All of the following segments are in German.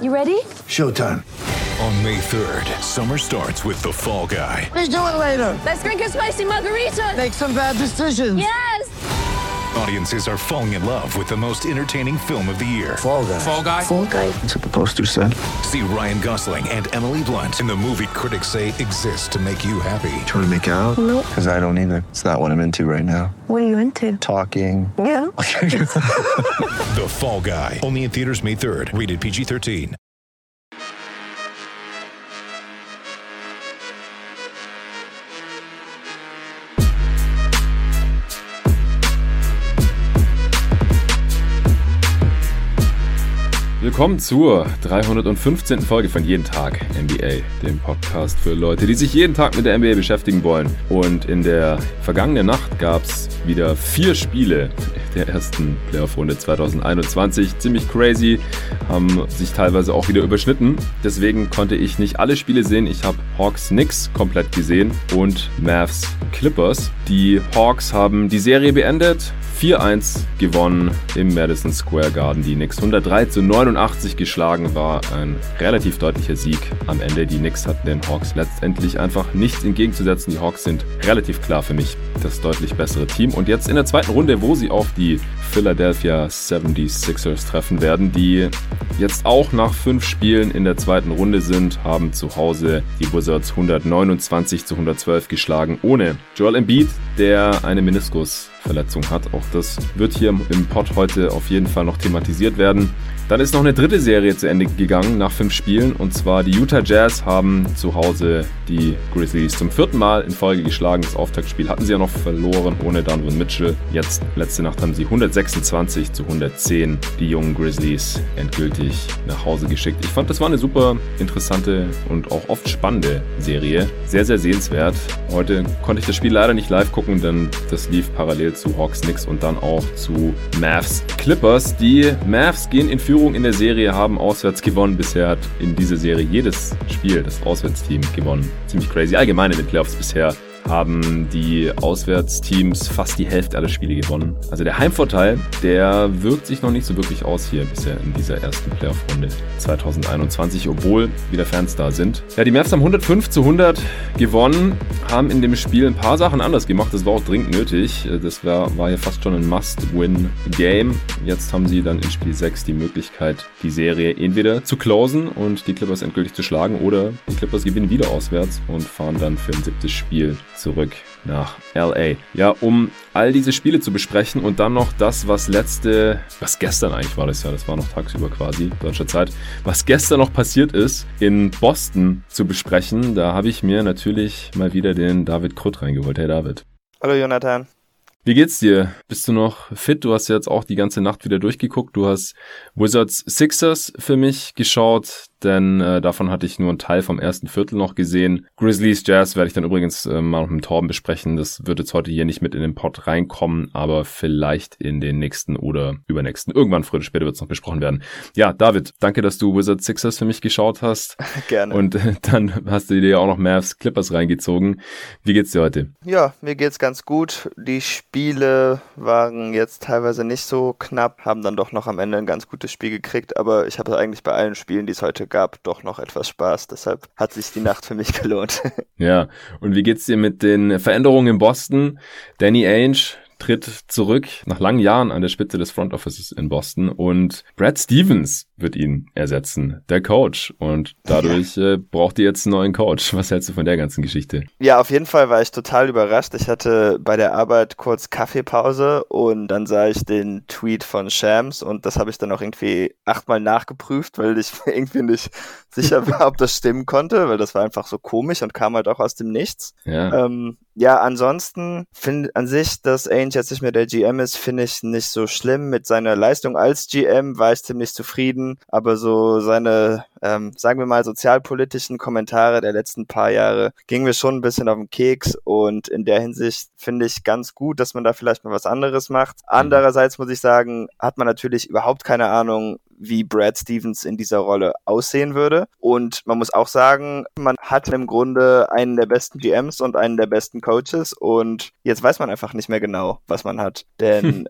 You ready? Showtime. On May 3rd, summer starts with The Fall Guy. Let's do it later. Let's drink a spicy margarita. Make some bad decisions. Yes! Audiences are falling in love with the most entertaining film of the year. Fall Guy. Fall Guy? Fall Guy. That's what the poster said. See Ryan Gosling and Emily Blunt in the movie critics say exists to make you happy. Trying to make it out? Nope. Because I don't either. It's not what I'm into right now. What are you into? Talking. Yeah. The Fall Guy. Only in theaters May 3rd. Rated PG-13. Willkommen zur 315. Folge von Jeden Tag NBA, dem Podcast für Leute, die sich jeden Tag mit der NBA beschäftigen wollen. Und in der vergangenen Nacht gab es wieder 4 Spiele der ersten Playoff-Runde 2021. Ziemlich crazy, haben sich teilweise auch wieder überschnitten. Deswegen konnte ich nicht alle Spiele sehen. Ich habe Hawks Knicks komplett gesehen und Mavs Clippers. Die Hawks haben die Serie beendet. 4-1 gewonnen im Madison Square Garden. Die Knicks 103-89 geschlagen, war ein relativ deutlicher Sieg am Ende. Die Knicks hatten den Hawks letztendlich einfach nichts entgegenzusetzen. Die Hawks sind relativ klar für mich das deutlich bessere Team. Und jetzt in der zweiten Runde, wo sie auf die Philadelphia 76ers treffen werden, die jetzt auch nach 5 Spielen in der zweiten Runde sind, haben zu Hause die Wizards 129-112 geschlagen, ohne Joel Embiid, der eine Meniskusverletzung hat. Auch das wird hier im Pod heute auf jeden Fall noch thematisiert werden. Dann ist noch eine dritte Serie zu Ende gegangen nach 5 Spielen, und zwar die Utah Jazz haben zu Hause die Grizzlies zum 4. Mal in Folge geschlagen. Das Auftaktspiel hatten sie ja noch verloren ohne Donovan Mitchell. Jetzt, letzte Nacht, haben sie 126-110 die jungen Grizzlies endgültig nach Hause geschickt. Ich fand, das war eine super interessante und auch oft spannende Serie. Sehr, sehr sehenswert. Heute konnte ich das Spiel leider nicht live gucken, denn das lief parallel zu Hawks Knicks und dann auch zu Mavs Clippers. Die Mavs gehen in Führung in der Serie, haben auswärts gewonnen. Bisher hat in dieser Serie jedes Spiel das Auswärtsteam gewonnen. Ziemlich crazy. Allgemein in den Playoffs bisher haben die Auswärtsteams fast die Hälfte aller Spiele gewonnen. Also der Heimvorteil, der wirkt sich noch nicht so wirklich aus hier bisher in dieser ersten Playoff-Runde 2021, obwohl wieder Fans da sind. Ja, die Mavs haben 105-100 gewonnen, haben in dem Spiel ein paar Sachen anders gemacht. Das war auch dringend nötig. Das war hier fast schon ein Must-Win-Game. Jetzt haben sie dann in Spiel 6 die Möglichkeit, die Serie entweder zu closen und die Clippers endgültig zu schlagen, oder die Clippers gewinnen wieder auswärts und fahren dann für ein 7. Spiel zurück nach LA. Ja, um all diese Spiele zu besprechen und dann noch das, was gestern eigentlich war, das war noch tagsüber quasi, deutscher Zeit, was gestern noch passiert ist, in Boston zu besprechen, da habe ich mir natürlich mal wieder den David Krutt reingeholt. Hey David. Hallo Jonathan. Wie geht's dir? Bist du noch fit? Du hast jetzt auch die ganze Nacht wieder durchgeguckt. Du hast Wizards Sixers für mich geschaut, denn davon hatte ich nur einen Teil vom ersten Viertel noch gesehen. Grizzlies Jazz werde ich dann übrigens mal mit Torben besprechen. Das wird jetzt heute hier nicht mit in den Pod reinkommen, aber vielleicht in den nächsten oder übernächsten. Irgendwann früher oder später wird es noch besprochen werden. Ja, David, danke, dass du Wizards Sixers für mich geschaut hast. Gerne. Und dann hast du dir ja auch noch Mavs Clippers reingezogen. Wie geht's dir heute? Ja, mir geht's ganz gut. Die Spiele waren jetzt teilweise nicht so knapp, haben dann doch noch am Ende ein ganz gutes Spiel gekriegt, aber ich habe eigentlich bei allen Spielen, die es heute gab, doch noch etwas Spaß. Deshalb hat sich die Nacht für mich gelohnt. Ja, und wie geht's dir mit den Veränderungen in Boston? Danny Ainge tritt zurück nach langen Jahren an der Spitze des Front Offices in Boston und Brad Stevens wird ihn ersetzen, der Coach. Und dadurch braucht ihr jetzt einen neuen Coach. Was hältst du von der ganzen Geschichte? Ja, auf jeden Fall war ich total überrascht. Ich hatte bei der Arbeit kurz Kaffeepause und dann sah ich den Tweet von Shams und das habe ich dann auch irgendwie 8-mal nachgeprüft, weil ich irgendwie nicht sicher war, ob das stimmen konnte, weil das war einfach so komisch und kam halt auch aus dem Nichts. Ja. Ja, ansonsten finde an sich, dass Ainge jetzt nicht mehr der GM ist, finde ich nicht so schlimm. Mit seiner Leistung als GM war ich ziemlich zufrieden, aber so seine, sagen wir mal, sozialpolitischen Kommentare der letzten paar Jahre gingen mir schon ein bisschen auf den Keks und in der Hinsicht finde ich ganz gut, dass man da vielleicht mal was anderes macht. Andererseits muss ich sagen, hat man natürlich überhaupt keine Ahnung, wie Brad Stevens in dieser Rolle aussehen würde. Und man muss auch sagen, man hat im Grunde einen der besten GMs und einen der besten Coaches und jetzt weiß man einfach nicht mehr genau, was man hat. Denn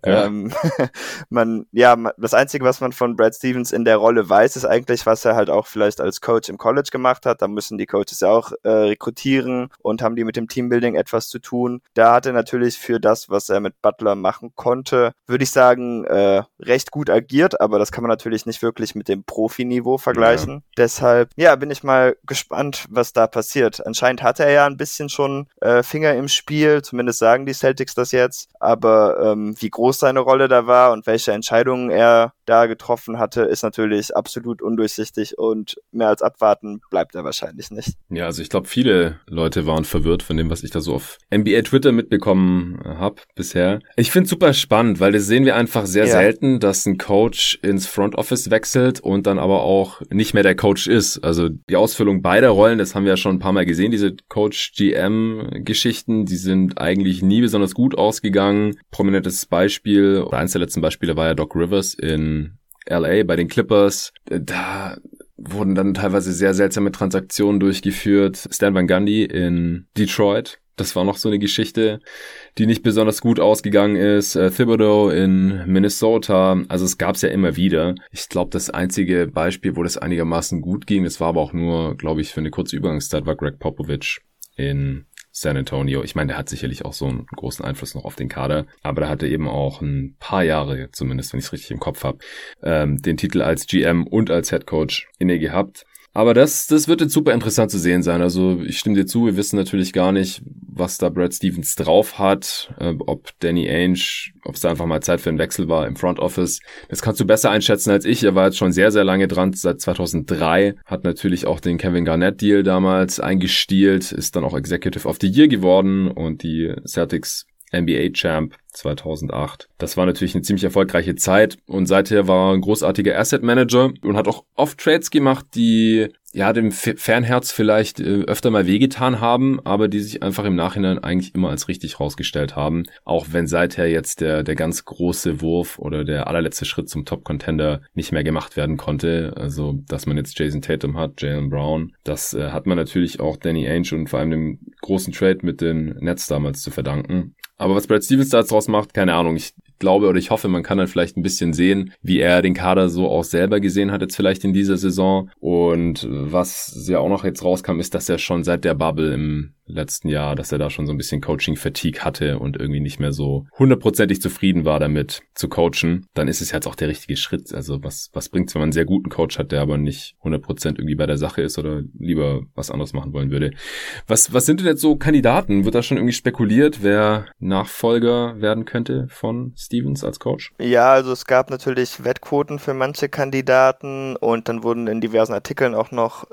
das Einzige, was man von Brad Stevens in der Rolle weiß, ist eigentlich, was er halt auch vielleicht als Coach im College gemacht hat. Da müssen die Coaches ja auch rekrutieren und haben die mit dem Teambuilding etwas zu tun. Da hat er natürlich für das, was er mit Butler machen konnte, würde ich sagen, recht gut agiert, aber das kann man natürlich nicht wirklich mit dem Profiniveau vergleichen. Ja. Deshalb, bin ich mal gespannt, was da passiert. Anscheinend hat er ja ein bisschen schon Finger im Spiel, zumindest sagen die Celtics das jetzt, aber wie groß seine Rolle da war und welche Entscheidungen er da getroffen hatte, ist natürlich absolut undurchsichtig und mehr als abwarten bleibt er wahrscheinlich nicht. Ja, also ich glaube, viele Leute waren verwirrt von dem, was ich da so auf NBA Twitter mitbekommen habe bisher. Ich finde es super spannend, weil das sehen wir einfach sehr selten, dass ein Coach ins Front Office wechselt und dann aber auch nicht mehr der Coach ist. Also die Ausfüllung beider Rollen, das haben wir ja schon ein paar Mal gesehen, diese Coach-GM-Geschichten, die sind eigentlich nie besonders gut ausgegangen. Prominentes Beispiel, oder eins der letzten Beispiele war ja Doc Rivers in LA bei den Clippers. Da wurden dann teilweise sehr seltsame Transaktionen durchgeführt. Stan Van Gundy in Detroit. Das war noch so eine Geschichte, die nicht besonders gut ausgegangen ist. Thibodeau in Minnesota. Also es gab's ja immer wieder. Ich glaube, das einzige Beispiel, wo das einigermaßen gut ging, das war aber auch nur, glaube ich, für eine kurze Übergangszeit, war Greg Popovich in San Antonio. Ich meine, der hat sicherlich auch so einen großen Einfluss noch auf den Kader, aber der hatte eben auch ein paar Jahre, zumindest wenn ich es richtig im Kopf habe, den Titel als GM und als Head Coach inne gehabt. Aber das wird jetzt super interessant zu sehen sein. Also ich stimme dir zu, wir wissen natürlich gar nicht, was da Brad Stevens drauf hat, ob Danny Ainge, ob es da einfach mal Zeit für einen Wechsel war im Front Office. Das kannst du besser einschätzen als ich. Er war jetzt schon sehr, sehr lange dran, seit 2003, hat natürlich auch den Kevin Garnett-Deal damals eingestielt, ist dann auch Executive of the Year geworden und die Celtics NBA-Champ 2008. Das war natürlich eine ziemlich erfolgreiche Zeit und seither war er ein großartiger Asset-Manager und hat auch oft Trades gemacht, die dem Fanherz vielleicht öfter mal wehgetan haben, aber die sich einfach im Nachhinein eigentlich immer als richtig rausgestellt haben. Auch wenn seither jetzt der ganz große Wurf oder der allerletzte Schritt zum Top-Contender nicht mehr gemacht werden konnte. Also, dass man jetzt Jason Tatum hat, Jaylen Brown, das hat man natürlich auch Danny Ainge und vor allem dem großen Trade mit den Nets damals zu verdanken. Aber was Brad Stevens da jetzt draus macht, keine Ahnung. Ich glaube oder ich hoffe, man kann dann vielleicht ein bisschen sehen, wie er den Kader so auch selber gesehen hat jetzt vielleicht in dieser Saison. Und was ja auch noch jetzt rauskam, ist, dass er schon seit der Bubble im letzten Jahr, dass er da schon so ein bisschen Coaching-Fatigue hatte und irgendwie nicht mehr so 100%ig zufrieden war damit zu coachen. Dann ist es jetzt auch der richtige Schritt. Also was bringt's, wenn man einen sehr guten Coach hat, der aber nicht 100% irgendwie bei der Sache ist oder lieber was anderes machen wollen würde. Was sind denn jetzt so Kandidaten? Wird da schon irgendwie spekuliert, wer Nachfolger werden könnte von Stevens als Coach? Ja, also es gab natürlich Wettquoten für manche Kandidaten und dann wurden in diversen Artikeln auch noch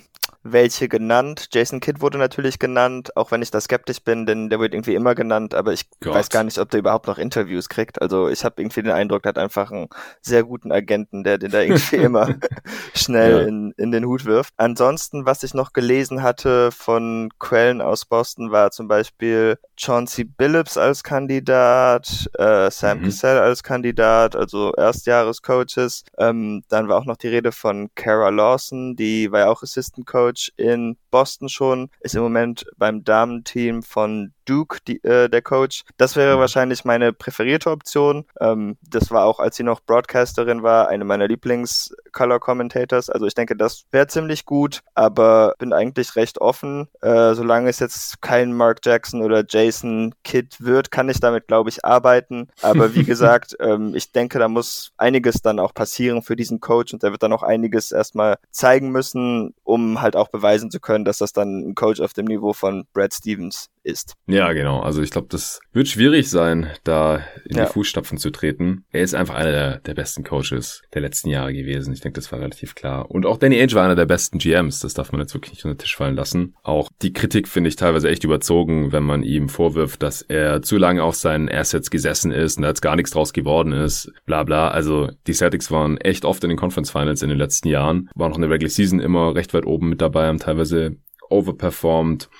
welche genannt. Jason Kidd wurde natürlich genannt, auch wenn ich da skeptisch bin, denn der wird irgendwie immer genannt, aber ich weiß gar nicht, ob der überhaupt noch Interviews kriegt. Also ich habe irgendwie den Eindruck, der hat einfach einen sehr guten Agenten, der den da irgendwie immer schnell in den Hut wirft. Ansonsten, was ich noch gelesen hatte von Quellen aus Boston, war zum Beispiel Chauncey Billups als Kandidat, Sam Cassell als Kandidat, also Erstjahrescoaches. Dann war auch noch die Rede von Kara Lawson, die war ja auch Assistant Coach in Boston schon, ist im Moment beim Damenteam von Duke der Coach. Das wäre wahrscheinlich meine präferierte Option. Das war auch, als sie noch Broadcasterin war, eine meiner Lieblings-Color-Commentators. Also ich denke, das wäre ziemlich gut, aber bin eigentlich recht offen. Solange es jetzt kein Mark Jackson oder Jason Kidd wird, kann ich damit, glaube ich, arbeiten. Aber wie gesagt, ich denke, da muss einiges dann auch passieren für diesen Coach und der wird dann auch einiges erstmal zeigen müssen, um halt auch beweisen zu können, dass das dann ein Coach auf dem Niveau von Brad Stevens ist. Ja, genau. Also ich glaube, das wird schwierig sein, da in die Fußstapfen zu treten. Er ist einfach einer der besten Coaches der letzten Jahre gewesen. Ich denke, das war relativ klar. Und auch Danny Ainge war einer der besten GMs. Das darf man jetzt wirklich nicht unter den Tisch fallen lassen. Auch die Kritik finde ich teilweise echt überzogen, wenn man ihm vorwirft, dass er zu lange auf seinen Assets gesessen ist und da jetzt gar nichts draus geworden ist. Bla bla. Also die Celtics waren echt oft in den Conference Finals in den letzten Jahren. Waren auch in der Regular Season immer recht weit oben mit dabei, haben teilweise overperformed.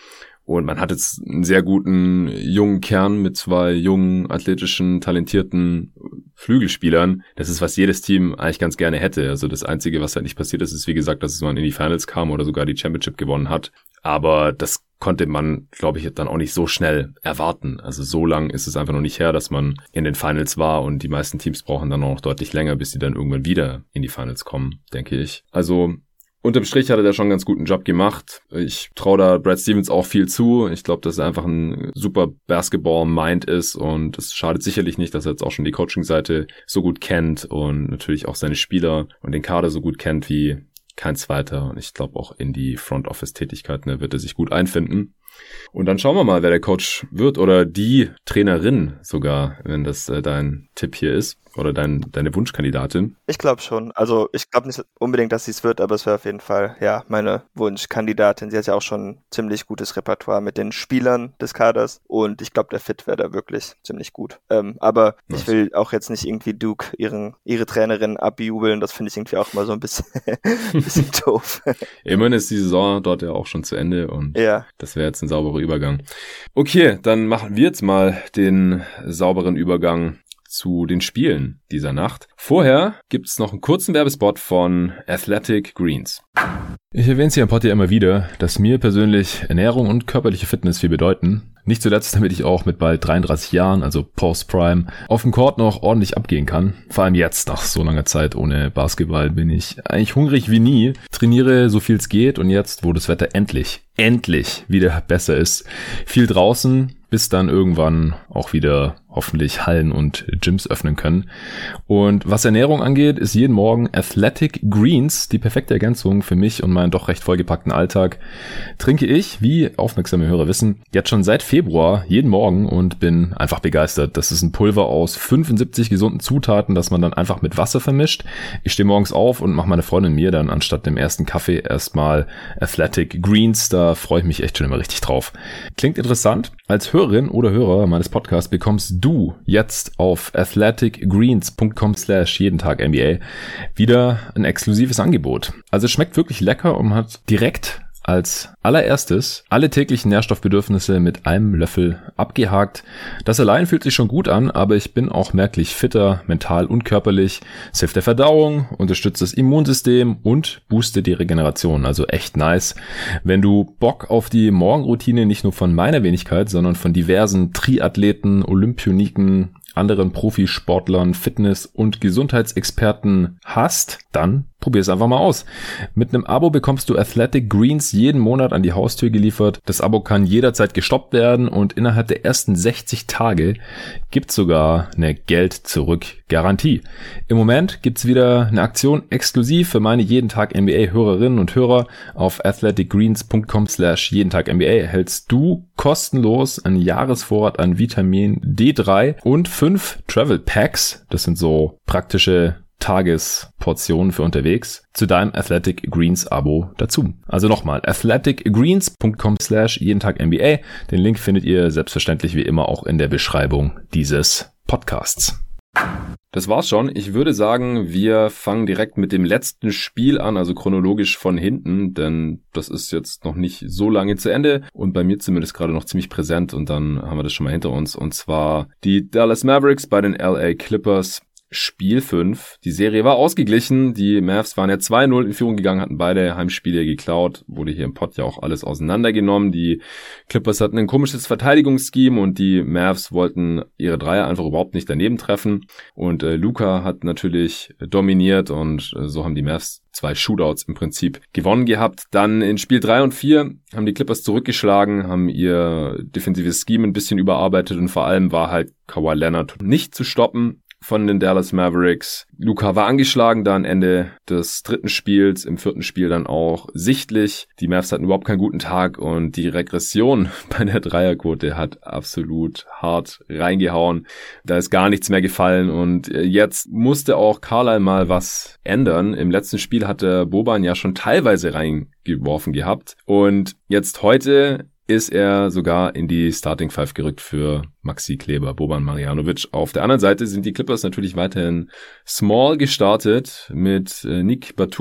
Und man hat jetzt einen sehr guten jungen Kern mit 2 jungen, athletischen, talentierten Flügelspielern. Das ist, was jedes Team eigentlich ganz gerne hätte. Also das Einzige, was halt nicht passiert ist, ist wie gesagt, dass man in die Finals kam oder sogar die Championship gewonnen hat. Aber das konnte man, glaube ich, dann auch nicht so schnell erwarten. Also so lang ist es einfach noch nicht her, dass man in den Finals war und die meisten Teams brauchen dann auch noch deutlich länger, bis sie dann irgendwann wieder in die Finals kommen, denke ich. Also unterm Strich hat er da schon einen ganz guten Job gemacht. Ich traue da Brad Stevens auch viel zu. Ich glaube, dass er einfach ein super Basketball-Mind ist und es schadet sicherlich nicht, dass er jetzt auch schon die Coaching-Seite so gut kennt und natürlich auch seine Spieler und den Kader so gut kennt wie kein zweiter. Und ich glaube auch in die Front-Office-Tätigkeiten wird er sich gut einfinden. Und dann schauen wir mal, wer der Coach wird oder die Trainerin sogar, wenn das dein Tipp hier ist oder deine Wunschkandidatin. Ich glaube schon. Also ich glaube nicht unbedingt, dass sie es wird, aber es wäre auf jeden Fall ja meine Wunschkandidatin. Sie hat ja auch schon ein ziemlich gutes Repertoire mit den Spielern des Kaders und ich glaube, der Fit wäre da wirklich ziemlich gut. Aber nice. Ich will auch jetzt nicht irgendwie Duke ihre Trainerin abjubeln. Das finde ich irgendwie auch mal so ein bisschen, bisschen doof. Immerhin ist die Saison dort ja auch schon zu Ende und ja. Das wäre jetzt ein sauberer Übergang. Okay, dann machen wir jetzt mal den sauberen Übergang zu den Spielen dieser Nacht. Vorher gibt's noch einen kurzen Werbespot von Athletic Greens. Ich erwähne es hier im Pod ja immer wieder, dass mir persönlich Ernährung und körperliche Fitness viel bedeuten. Nicht zuletzt, damit ich auch mit bald 33 Jahren, also Post-Prime, auf dem Court noch ordentlich abgehen kann. Vor allem jetzt, nach so langer Zeit ohne Basketball, bin ich eigentlich hungrig wie nie, trainiere so viel es geht und jetzt, wo das Wetter endlich wieder besser ist, viel draußen, bis dann irgendwann auch wieder hoffentlich Hallen und Gyms öffnen können. Und was Ernährung angeht, ist jeden Morgen Athletic Greens die perfekte Ergänzung für mich und meinen doch recht vollgepackten Alltag. Trinke ich, wie aufmerksame Hörer wissen, jetzt schon seit Februar jeden Morgen und bin einfach begeistert. Das ist ein Pulver aus 75 gesunden Zutaten, das man dann einfach mit Wasser vermischt. Ich stehe morgens auf und mache meine Freundin mir dann anstatt dem ersten Kaffee erstmal Athletic Greens. Da freue ich mich echt schon immer richtig drauf. Klingt interessant? Als Hörerin oder Hörer meines Podcasts bekommst du jetzt auf athleticgreens.com/jeden-Tag-NBA wieder ein exklusives Angebot. Also es schmeckt wirklich lecker und hat direkt als allererstes alle täglichen Nährstoffbedürfnisse mit einem Löffel abgehakt. Das allein fühlt sich schon gut an, aber ich bin auch merklich fitter, mental und körperlich. Es hilft der Verdauung, unterstützt das Immunsystem und boostet die Regeneration. Also echt nice. Wenn du Bock auf die Morgenroutine nicht nur von meiner Wenigkeit, sondern von diversen Triathleten, Olympioniken, anderen Profisportlern, Fitness- und Gesundheitsexperten hast, dann probier es einfach mal aus. Mit einem Abo bekommst du Athletic Greens jeden Monat an die Haustür geliefert. Das Abo kann jederzeit gestoppt werden und innerhalb der ersten 60 Tage gibt's sogar eine Geld-Zurück-Garantie. Im Moment gibt's wieder eine Aktion exklusiv für meine Jeden-Tag-NBA-Hörerinnen und Hörer. Auf athleticgreens.com/jeden-Tag-NBA erhältst du kostenlos einen Jahresvorrat an Vitamin D3 und 5 Travel Packs. Das sind so praktische Tagesportionen für unterwegs zu deinem Athletic Greens Abo dazu. Also nochmal, athleticgreens.com/jeden-Tag-NBA. Den Link findet ihr selbstverständlich wie immer auch in der Beschreibung dieses Podcasts. Das war's schon. Ich würde sagen, wir fangen direkt mit dem letzten Spiel an, also chronologisch von hinten, denn das ist jetzt noch nicht so lange zu Ende und bei mir zumindest gerade noch ziemlich präsent und dann haben wir das schon mal hinter uns und zwar die Dallas Mavericks bei den LA Clippers. Spiel 5. Die Serie war ausgeglichen. Die Mavs waren ja 2-0 in Führung gegangen, hatten beide Heimspiele geklaut. Wurde hier im Pod ja auch alles auseinandergenommen. Die Clippers hatten ein komisches Verteidigungsscheme und die Mavs wollten ihre Dreier einfach überhaupt nicht daneben treffen. Und Luka hat natürlich dominiert und so haben die Mavs 2 Shootouts im Prinzip gewonnen gehabt. Dann in Spiel 3 und 4 haben die Clippers zurückgeschlagen, haben ihr defensives Scheme ein bisschen überarbeitet und vor allem war halt Kawhi Leonard nicht zu stoppen von den Dallas Mavericks. Luka war angeschlagen dann Ende des 3. Spiels, im 4. Spiel dann auch sichtlich. Die Mavs hatten überhaupt keinen guten Tag und die Regression bei der Dreierquote hat absolut hart reingehauen. Da ist gar nichts mehr gefallen und jetzt musste auch Carlisle mal was ändern. Im letzten Spiel hatte Boban ja schon teilweise reingeworfen gehabt und jetzt heute ist er sogar in die Starting Five gerückt für Maxi Kleber, Boban Marjanovic. Auf der anderen Seite sind die Clippers natürlich weiterhin small gestartet mit Nick Batum,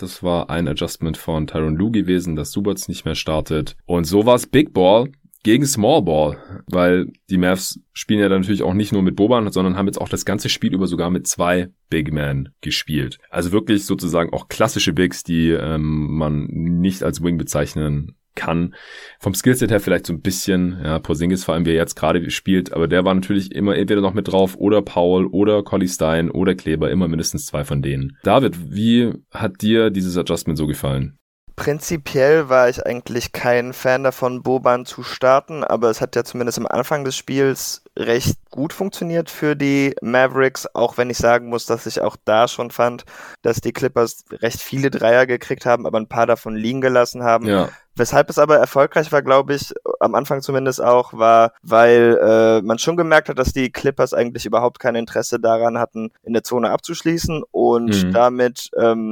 Das war ein Adjustment von Tyronn Lue gewesen, dass Zubac nicht mehr startet. Und so war es Big Ball gegen Small Ball, weil die Mavs spielen ja dann natürlich auch nicht nur mit Boban, sondern haben jetzt auch das ganze Spiel über sogar mit 2 Big Men gespielt. Also wirklich sozusagen auch klassische Bigs, die man nicht als Wing bezeichnen kann. Vom Skillset her vielleicht so ein bisschen, ja, Porzingis vor allem, wie er jetzt gerade spielt, aber der war natürlich immer entweder noch mit drauf oder Powell oder Cauley-Stein oder Kleber, immer mindestens 2 von denen. David, wie hat dir dieses Adjustment so gefallen? Prinzipiell war ich eigentlich kein Fan davon, Boban zu starten, aber es hat ja zumindest am Anfang des Spiels recht gut funktioniert für die Mavericks, auch wenn ich sagen muss, dass ich auch da schon fand, dass die Clippers recht viele Dreier gekriegt haben, aber ein paar davon liegen gelassen haben. Ja. Weshalb es aber erfolgreich war, glaube ich, am Anfang zumindest auch, war, weil man schon gemerkt hat, dass die Clippers eigentlich überhaupt kein Interesse daran hatten, in der Zone abzuschließen und damit,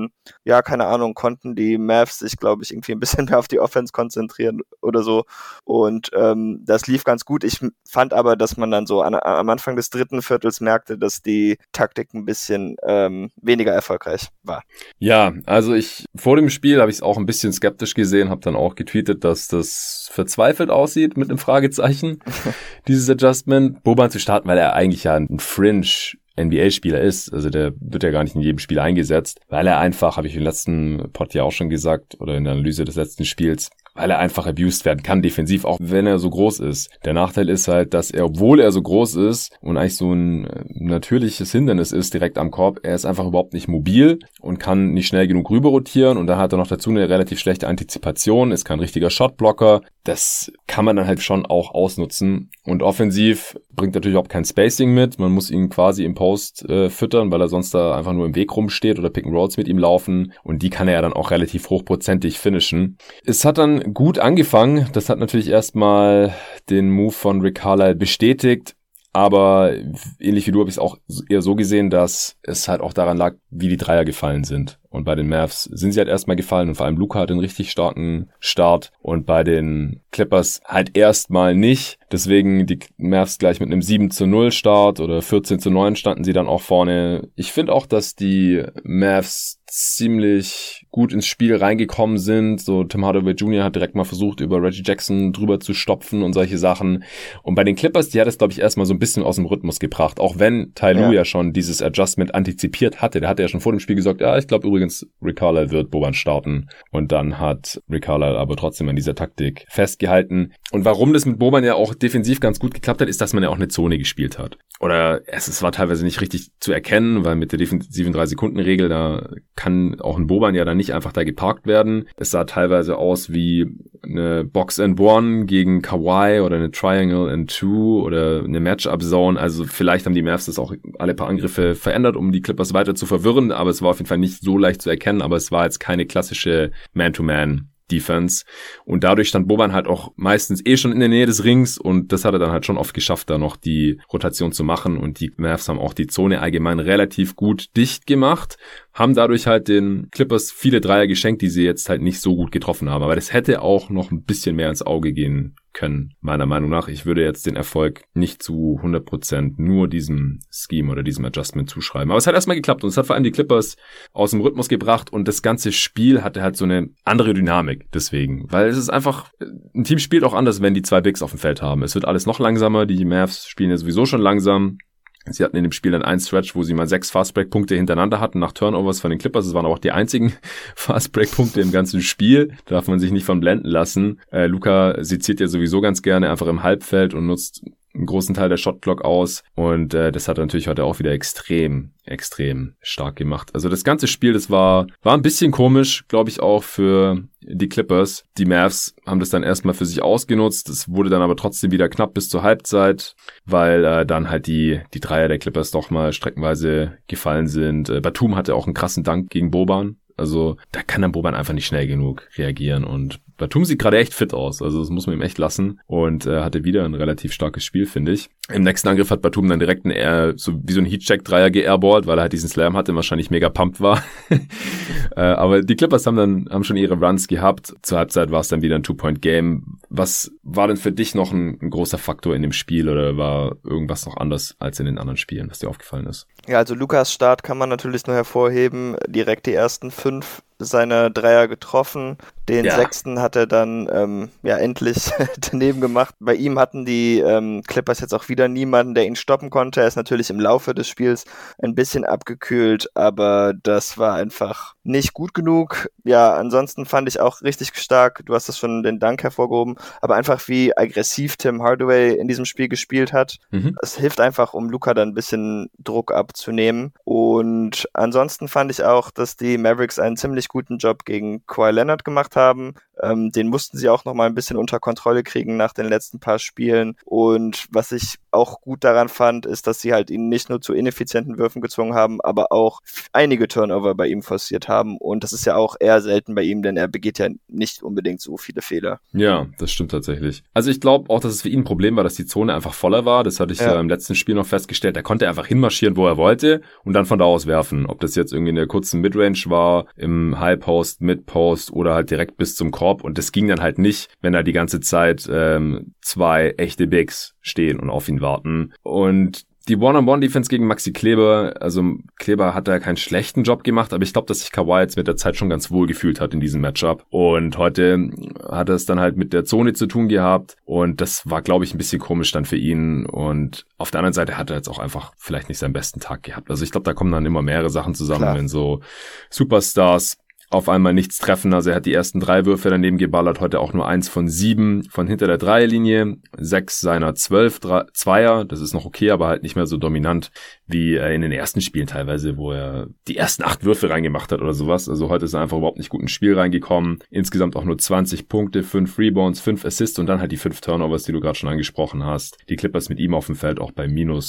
ja, keine Ahnung, konnten die Mavs sich, glaube ich, irgendwie ein bisschen mehr auf die Offense konzentrieren oder so und das lief ganz gut. Ich fand aber, dass man dann so am Anfang des dritten Viertels merkte, dass die Taktik ein bisschen weniger erfolgreich war. Ja, also vor dem Spiel habe ich es auch ein bisschen skeptisch gesehen, habe dann auch getweetet, dass das verzweifelt aussieht mit einem Fragezeichen, dieses Adjustment. Boban zu starten, weil er eigentlich ja ein Fringe NBA-Spieler ist, also der wird ja gar nicht in jedem Spiel eingesetzt, weil er einfach, habe ich im letzten Pod ja auch schon gesagt, oder in der Analyse des letzten Spiels, weil er einfach abused werden kann, defensiv, auch wenn er so groß ist. Der Nachteil ist halt, dass er, obwohl er so groß ist und eigentlich so ein natürliches Hindernis ist direkt am Korb, er ist einfach überhaupt nicht mobil und kann nicht schnell genug rüber rotieren und dann hat er noch dazu eine relativ schlechte Antizipation, ist kein richtiger Shotblocker. Das kann man dann halt schon auch ausnutzen und offensiv bringt natürlich auch kein Spacing mit. Man muss ihn quasi im Post füttern, weil er sonst da einfach nur im Weg rumsteht oder Pick-and-Rolls mit ihm laufen und die kann er ja dann auch relativ hochprozentig finishen. Es hat dann gut angefangen. Das hat natürlich erstmal den Move von Rick Carlisle bestätigt. Aber ähnlich wie du habe ich es auch eher so gesehen, dass es halt auch daran lag, wie die Dreier gefallen sind. Und bei den Mavs sind sie halt erstmal gefallen und vor allem Luka hat einen richtig starken Start und bei den Clippers halt erstmal nicht. Deswegen die Mavs gleich mit einem 7-0 Start oder 14-9 standen sie dann auch vorne. Ich finde auch, dass die Mavs ziemlich gut ins Spiel reingekommen sind. So Tim Hardaway Jr. hat direkt mal versucht, über Reggie Jackson drüber zu stopfen und solche Sachen. Und bei den Clippers, die hat es, glaube ich, erstmal so ein bisschen aus dem Rhythmus gebracht. Auch wenn Ty Lue ja schon dieses Adjustment antizipiert hatte. Der hatte ja schon vor dem Spiel gesagt, ja, ich glaube übrigens, Rick Carlisle wird Boban starten. Und dann hat Rick Carlisle aber trotzdem an dieser Taktik festgehalten. Und warum das mit Boban ja auch defensiv ganz gut geklappt hat, ist, dass man ja auch eine Zone gespielt hat. Oder es war teilweise nicht richtig zu erkennen, weil mit der defensiven 3-Sekunden-Regel, da kann auch ein Boban ja dann nicht einfach da geparkt werden. Es sah teilweise aus wie eine Box-and-One gegen Kawhi oder eine Triangle-and-Two oder eine Matchup-Zone. Also vielleicht haben die Mavs das auch alle paar Angriffe verändert, um die Clippers weiter zu verwirren, aber es war auf jeden Fall nicht so leicht zu erkennen, aber es war jetzt keine klassische Man-to-Man-Defense. Und dadurch stand Boban halt auch meistens schon in der Nähe des Rings und das hat er dann halt schon oft geschafft, da noch die Rotation zu machen und die Mavs haben auch die Zone allgemein relativ gut dicht gemacht, haben dadurch halt den Clippers viele Dreier geschenkt, die sie jetzt halt nicht so gut getroffen haben. Aber das hätte auch noch ein bisschen mehr ins Auge gehen können, meiner Meinung nach. Ich würde jetzt den Erfolg nicht zu 100% nur diesem Scheme oder diesem Adjustment zuschreiben. Aber es hat erstmal geklappt und es hat vor allem die Clippers aus dem Rhythmus gebracht und das ganze Spiel hatte halt so eine andere Dynamik deswegen. Weil es ist einfach, ein Team spielt auch anders, wenn die 2 Bigs auf dem Feld haben. Es wird alles noch langsamer, die Mavs spielen ja sowieso schon langsam. Sie hatten in dem Spiel dann einen Stretch, wo sie mal 6 Fastbreak-Punkte hintereinander hatten nach Turnovers von den Clippers. Das waren aber auch die einzigen Fastbreak-Punkte im ganzen Spiel. Da darf man sich nicht von blenden lassen. Luka seziert ja sowieso ganz gerne einfach im Halbfeld und nutzt einen großen Teil der Shotclock aus. Und das hat er natürlich heute auch wieder extrem stark gemacht. Also das ganze Spiel, das war ein bisschen komisch, glaube ich, auch für die Clippers. Die Mavs haben das dann erstmal für sich ausgenutzt. Es wurde dann aber trotzdem wieder knapp bis zur Halbzeit, weil dann halt die Dreier der Clippers doch mal streckenweise gefallen sind. Batum hatte auch einen krassen Dank gegen Boban. Also da kann dann Boban einfach nicht schnell genug reagieren und Batum sieht gerade echt fit aus, also das muss man ihm echt lassen und hatte wieder ein relativ starkes Spiel, finde ich. Im nächsten Angriff hat Batum dann direkt so wie so ein Heatcheck-Dreier geairballt, weil er halt diesen Slam hatte, wahrscheinlich mega pumped war. Aber die Clippers haben schon ihre Runs gehabt. Zur Halbzeit war es dann wieder ein 2-Point-Game. Was war denn für dich noch ein großer Faktor in dem Spiel oder war irgendwas noch anders als in den anderen Spielen, was dir aufgefallen ist? Ja, also Lukas Start kann man natürlich nur hervorheben. Direkt die ersten 5 seine Dreier getroffen. Den 6. hat er dann endlich daneben gemacht. Bei ihm hatten die Clippers jetzt auch wieder niemanden, der ihn stoppen konnte. Er ist natürlich im Laufe des Spiels ein bisschen abgekühlt, aber das war einfach nicht gut genug. Ja, ansonsten fand ich auch richtig stark, du hast das schon den Dank hervorgehoben, aber einfach wie aggressiv Tim Hardaway in diesem Spiel gespielt hat. Es hilft einfach, um Luka dann ein bisschen Druck abzunehmen. Und ansonsten fand ich auch, dass die Mavericks einen ziemlich guten Job gegen Kawhi Leonard gemacht haben. Den mussten sie auch noch mal ein bisschen unter Kontrolle kriegen nach den letzten paar Spielen. Und was ich auch gut daran fand, ist, dass sie halt ihn nicht nur zu ineffizienten Würfen gezwungen haben, aber auch einige Turnover bei ihm forciert haben. Und das ist ja auch eher selten bei ihm, denn er begeht ja nicht unbedingt so viele Fehler. Ja, das stimmt tatsächlich. Also ich glaube auch, dass es für ihn ein Problem war, dass die Zone einfach voller war. Das hatte ich ja im letzten Spiel noch festgestellt. Er konnte einfach hinmarschieren, wo er wollte und dann von da aus werfen. Ob das jetzt irgendwie in der kurzen Midrange war, im High Post, Mid Post oder halt direkt bis zum Korb. Und das ging dann halt nicht, wenn da die ganze Zeit 2 echte Bigs stehen und auf ihn warten. Und die One-on-One-Defense gegen Maxi Kleber, also Kleber hat da keinen schlechten Job gemacht, aber ich glaube, dass sich Kawhi jetzt mit der Zeit schon ganz wohl gefühlt hat in diesem Matchup. Und heute hat er es dann halt mit der Zone zu tun gehabt und das war, glaube ich, ein bisschen komisch dann für ihn. Und auf der anderen Seite hat er jetzt auch einfach vielleicht nicht seinen besten Tag gehabt. Also ich glaube, da kommen dann immer mehrere Sachen zusammen, wenn so Superstars auf einmal nichts treffen. Also er hat die ersten 3 Würfe daneben geballert, heute auch nur 1 von 7 von hinter der Dreierlinie, 6 seiner 12 Zweier, das ist noch okay, aber halt nicht mehr so dominant wie in den ersten Spielen teilweise, wo er die ersten 8 Würfe reingemacht hat oder sowas. Also heute ist er einfach überhaupt nicht gut ins Spiel reingekommen. Insgesamt auch nur 20 Punkte, 5 Rebounds, 5 Assists und dann halt die 5 Turnovers, die du gerade schon angesprochen hast. Die Clippers mit ihm auf dem Feld auch bei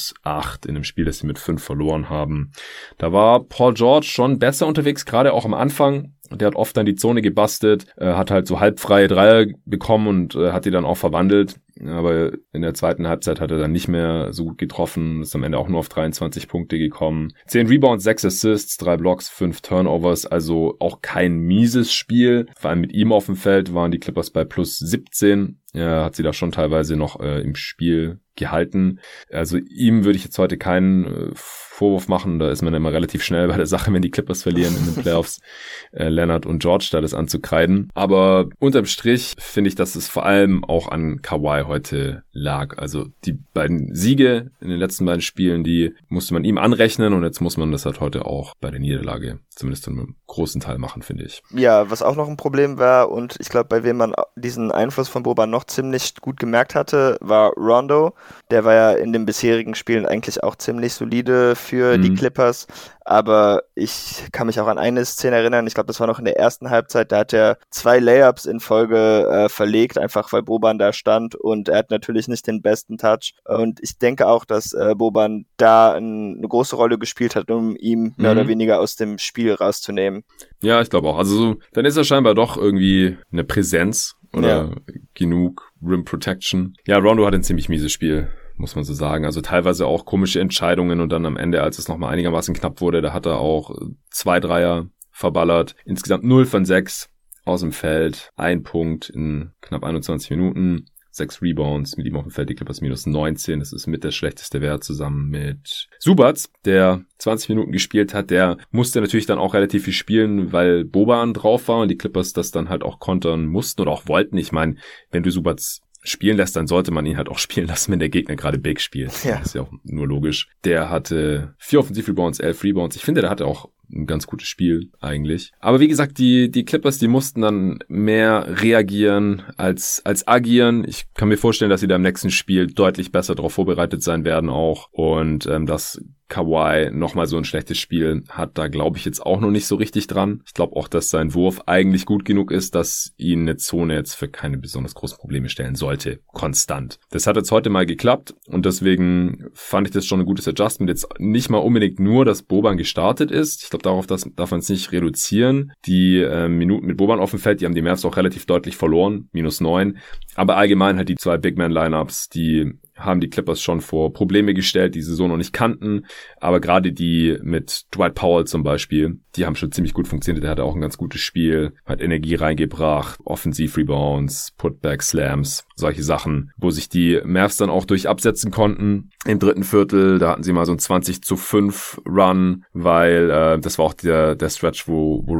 -8 in einem Spiel, das sie mit 5 verloren haben. Da war Paul George schon besser unterwegs, gerade auch am Anfang. Der hat oft dann die Zone gebastelt, hat halt so halbfreie Dreier bekommen und hat die dann auch verwandelt. Aber in der zweiten Halbzeit hat er dann nicht mehr so gut getroffen, ist am Ende auch nur auf 23 Punkte gekommen. 10 Rebounds, 6 Assists, 3 Blocks, 5 Turnovers, also auch kein mieses Spiel. Vor allem mit ihm auf dem Feld waren die Clippers bei +17. Er hat sie da schon teilweise noch im Spiel gehalten. Also ihm würde ich jetzt heute keinen Vorwurf machen, da ist man immer relativ schnell bei der Sache, wenn die Clippers verlieren in den Playoffs, Leonard und George da das anzukreiden. Aber unterm Strich finde ich, dass es vor allem auch an Kawhi heute lag. Also die beiden Siege in den letzten beiden Spielen, die musste man ihm anrechnen und jetzt muss man das halt heute auch bei der Niederlage zumindest in einem großen Teil machen, finde ich. Ja, was auch noch ein Problem war und ich glaube, bei wem man diesen Einfluss von Boban noch ziemlich gut gemerkt hatte, war Rondo. Der war ja in den bisherigen Spielen eigentlich auch ziemlich solide für die Clippers, aber ich kann mich auch an eine Szene erinnern, ich glaube, das war noch in der ersten Halbzeit, da hat er 2 Layups in Folge verlegt, einfach weil Boban da stand und er hat natürlich nicht den besten Touch und ich denke auch, dass Boban da eine große Rolle gespielt hat, um ihn mehr oder weniger aus dem Spiel rauszunehmen. Ja, ich glaube auch. Also dann ist er scheinbar doch irgendwie eine Präsenz oder genug Rim Protection. Ja, Rondo hat ein ziemlich mieses Spiel, muss man so sagen. Also teilweise auch komische Entscheidungen und dann am Ende, als es nochmal einigermaßen knapp wurde, da hat er auch 2 Dreier verballert. Insgesamt 0 von 6 aus dem Feld. 1 Punkt in knapp 21 Minuten. 6 Rebounds, mit ihm auf dem Feld die Clippers -19. Das ist mit der schlechteste Wert zusammen mit Zubac, der 20 Minuten gespielt hat. Der musste natürlich dann auch relativ viel spielen, weil Boban drauf war und die Clippers das dann halt auch kontern mussten oder auch wollten. Ich meine, wenn du Zubac spielen lässt, dann sollte man ihn halt auch spielen lassen, wenn der Gegner gerade Big spielt. Ja. Das ist ja auch nur logisch. Der hatte 4 Offensiv-Rebounds, 11 Rebounds. Ich finde, der hatte auch ein ganz gutes Spiel eigentlich. Aber wie gesagt, die Clippers, die mussten dann mehr reagieren als agieren. Ich kann mir vorstellen, dass sie da im nächsten Spiel deutlich besser darauf vorbereitet sein werden auch. Und dass Kawhi nochmal so ein schlechtes Spiel hat, da glaube ich jetzt auch noch nicht so richtig dran. Ich glaube auch, dass sein Wurf eigentlich gut genug ist, dass ihn eine Zone jetzt für keine besonders großen Probleme stellen sollte. Konstant. Das hat jetzt heute mal geklappt und deswegen fand ich das schon ein gutes Adjustment. Jetzt nicht mal unbedingt nur, dass Boban gestartet ist. Ich glaube, darauf darf man es nicht reduzieren. Die Minuten mit Boban auf dem Feld, die haben die Mavs auch relativ deutlich verloren. -9. Aber allgemein halt die 2 Big-Man-Lineups, die haben die Clippers schon vor Probleme gestellt, die sie so noch nicht kannten. Aber gerade die mit Dwight Powell zum Beispiel, die haben schon ziemlich gut funktioniert. Der hatte auch ein ganz gutes Spiel, hat Energie reingebracht, Offensiv-Rebounds, Putback-Slams, solche Sachen, wo sich die Mavs dann auch durch absetzen konnten. Im dritten Viertel, da hatten sie mal so einen 20-5 Run, weil das war auch der Stretch, wo Rondo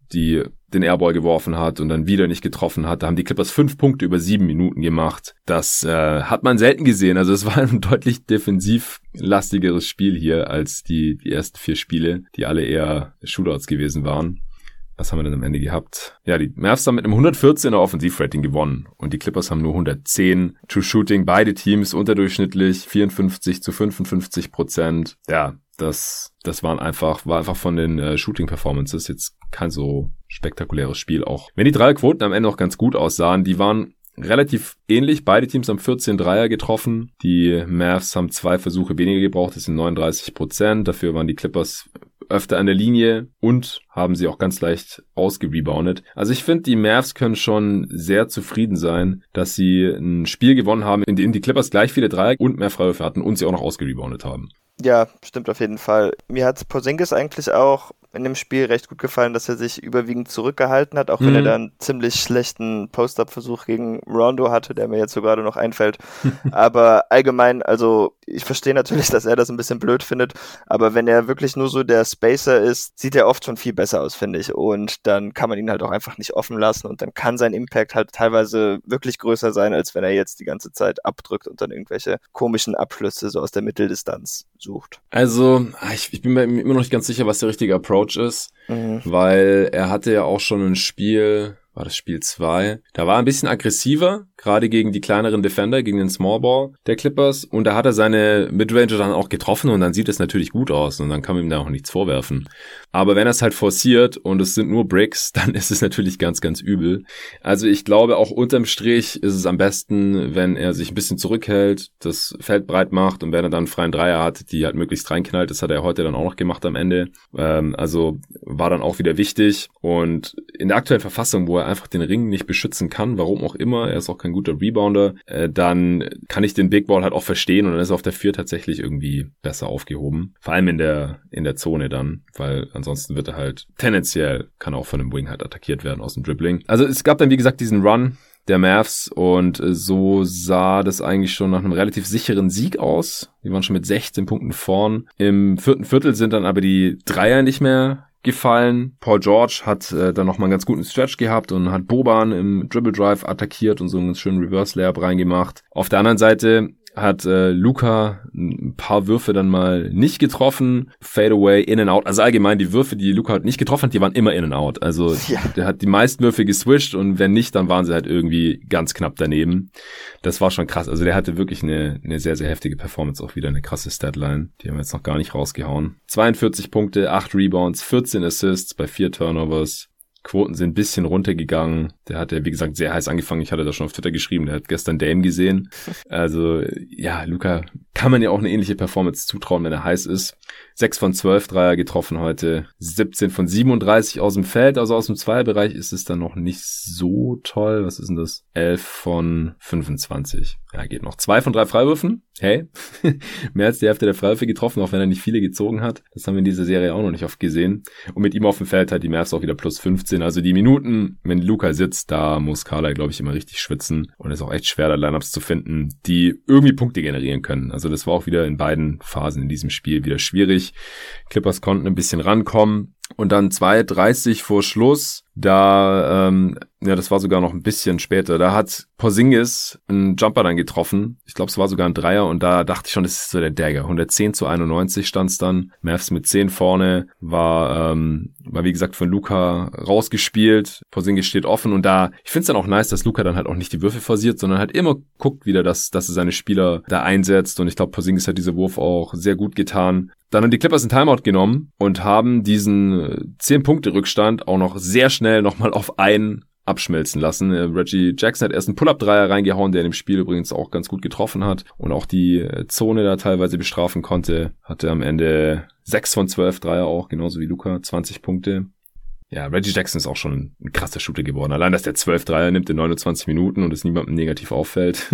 die den Airball geworfen hat und dann wieder nicht getroffen hat. Da haben die Clippers 5 Punkte über 7 Minuten gemacht. Das hat man selten gesehen. Also es war ein deutlich defensiv lastigeres Spiel hier als die ersten 4 Spiele, die alle eher Shootouts gewesen waren. Was haben wir denn am Ende gehabt? Ja, die Mavs haben mit einem 114er Offensivrating gewonnen und die Clippers haben nur 110. True Shooting, beide Teams unterdurchschnittlich, 54-55%. Ja, das war einfach von den Shooting-Performances jetzt kein so spektakuläres Spiel auch. Wenn die Dreierquoten am Ende noch ganz gut aussahen, die waren relativ ähnlich. Beide Teams haben 14 Dreier getroffen. Die Mavs haben 2 Versuche weniger gebraucht, das sind 39%. Dafür waren die Clippers öfter an der Linie und haben sie auch ganz leicht ausgereboundet. Also ich finde, die Mavs können schon sehr zufrieden sein, dass sie ein Spiel gewonnen haben, in dem die Clippers gleich viele Dreier und mehr Freiwürfe hatten und sie auch noch ausgereboundet haben. Ja, stimmt auf jeden Fall. Mir hat Porzingis eigentlich auch in dem Spiel recht gut gefallen, dass er sich überwiegend zurückgehalten hat, auch wenn er da einen ziemlich schlechten Post-Up-Versuch gegen Rondo hatte, der mir jetzt so gerade noch einfällt. Aber allgemein, also ich verstehe natürlich, dass er das ein bisschen blöd findet, aber wenn er wirklich nur so der Spacer ist, sieht er oft schon viel besser aus, finde ich. Und dann kann man ihn halt auch einfach nicht offen lassen und dann kann sein Impact halt teilweise wirklich größer sein, als wenn er jetzt die ganze Zeit abdrückt und dann irgendwelche komischen Abschlüsse so aus der Mitteldistanz sucht. Also, ich bin mir immer noch nicht ganz sicher, was der richtige Approach ist, weil er hatte ja auch schon ein Spiel, war das Spiel 2, da war er ein bisschen aggressiver, gerade gegen die kleineren Defender, gegen den Smallball der Clippers, und da hat er seine Midranger dann auch getroffen und dann sieht es natürlich gut aus und dann kann man ihm da auch nichts vorwerfen. Aber wenn er es halt forciert und es sind nur Bricks, dann ist es natürlich ganz, ganz übel. Also ich glaube, auch unterm Strich ist es am besten, wenn er sich ein bisschen zurückhält, das Feld breit macht und wenn er dann einen freien Dreier hat, die halt möglichst reinknallt. Das hat er heute dann auch noch gemacht am Ende. Also war dann auch wieder wichtig. Und in der aktuellen Verfassung, wo er einfach den Ring nicht beschützen kann, warum auch immer, er ist auch kein guter Rebounder, dann kann ich den Big Ball halt auch verstehen und dann ist er auf der 4 tatsächlich irgendwie besser aufgehoben. Vor allem in der Zone dann, weil ansonsten wird er halt tendenziell, kann auch von einem Wing halt attackiert werden aus dem Dribbling. Also es gab dann, wie gesagt, diesen Run der Mavs und so sah das eigentlich schon nach einem relativ sicheren Sieg aus. Die waren schon mit 16 Punkten vorn. Im 4. Viertel sind dann aber die Dreier nicht mehr gefallen. Paul George hat dann nochmal einen ganz guten Stretch gehabt und hat Boban im Dribble Drive attackiert und so einen schönen Reverse Layup reingemacht. Auf der anderen Seite hat Luka ein paar Würfe dann mal nicht getroffen, Fadeaway, in and out, also allgemein die Würfe, die Luka nicht getroffen hat, die waren immer in and out, also der hat die meisten Würfe geswischt und wenn nicht, dann waren sie halt irgendwie ganz knapp daneben. Das war schon krass, also der hatte wirklich eine sehr, sehr heftige Performance, auch wieder eine krasse Statline, die haben wir jetzt noch gar nicht rausgehauen. 42 Punkte, 8 Rebounds, 14 Assists bei 4 Turnovers. Quoten sind ein bisschen runtergegangen. Der hat ja, wie gesagt, sehr heiß angefangen. Ich hatte das schon auf Twitter geschrieben. Der hat gestern Dame gesehen. Also, ja, Luka kann man ja auch eine ähnliche Performance zutrauen, wenn er heiß ist. 6 von 12 Dreier getroffen heute. 17 von 37 aus dem Feld. Also aus dem Zweierbereich ist es dann noch nicht so toll. Was ist denn das? 11 von 25. Ja, geht noch. 2 von 3 Freiwürfen. Hey, mehr als die Hälfte der Freiwürfe getroffen, auch wenn er nicht viele gezogen hat. Das haben wir in dieser Serie auch noch nicht oft gesehen. Und mit ihm auf dem Feld hat die Mavs auch wieder plus 15. Also die Minuten, wenn Luka sitzt, da muss Carlisle, glaube ich, immer richtig schwitzen. Und es ist auch echt schwer, da Lineups zu finden, die irgendwie Punkte generieren können. Also das war auch wieder in beiden Phasen in diesem Spiel wieder schwierig. Clippers konnten ein bisschen rankommen. Und dann 2:30 vor Schluss, da, das war sogar noch ein bisschen später, da hat Porzingis einen Jumper dann getroffen. Ich glaube, es war sogar ein Dreier und da dachte ich schon, das ist so der Dagger. 110-91 stand's dann. Mavs mit 10 vorne, war wie gesagt von Luka rausgespielt. Porzingis steht offen und da, ich find's dann auch nice, dass Luka dann halt auch nicht die Würfe forciert, sondern halt immer guckt wieder, dass er seine Spieler da einsetzt und ich glaube, Porzingis hat diese Wurf auch sehr gut getan. Dann haben die Clippers einen Timeout genommen und haben diesen 10-Punkte-Rückstand auch noch sehr schnell nochmal auf einen abschmelzen lassen. Reggie Jackson hat erst einen Pull-Up-Dreier reingehauen, der in dem Spiel übrigens auch ganz gut getroffen hat und auch die Zone da teilweise bestrafen konnte. Hatte am Ende 6 von 12 Dreier auch, genauso wie Luka, 20 Punkte. Ja, Reggie Jackson ist auch schon ein krasser Shooter geworden. Allein, dass der 12 Dreier nimmt in 29 Minuten und es niemandem negativ auffällt.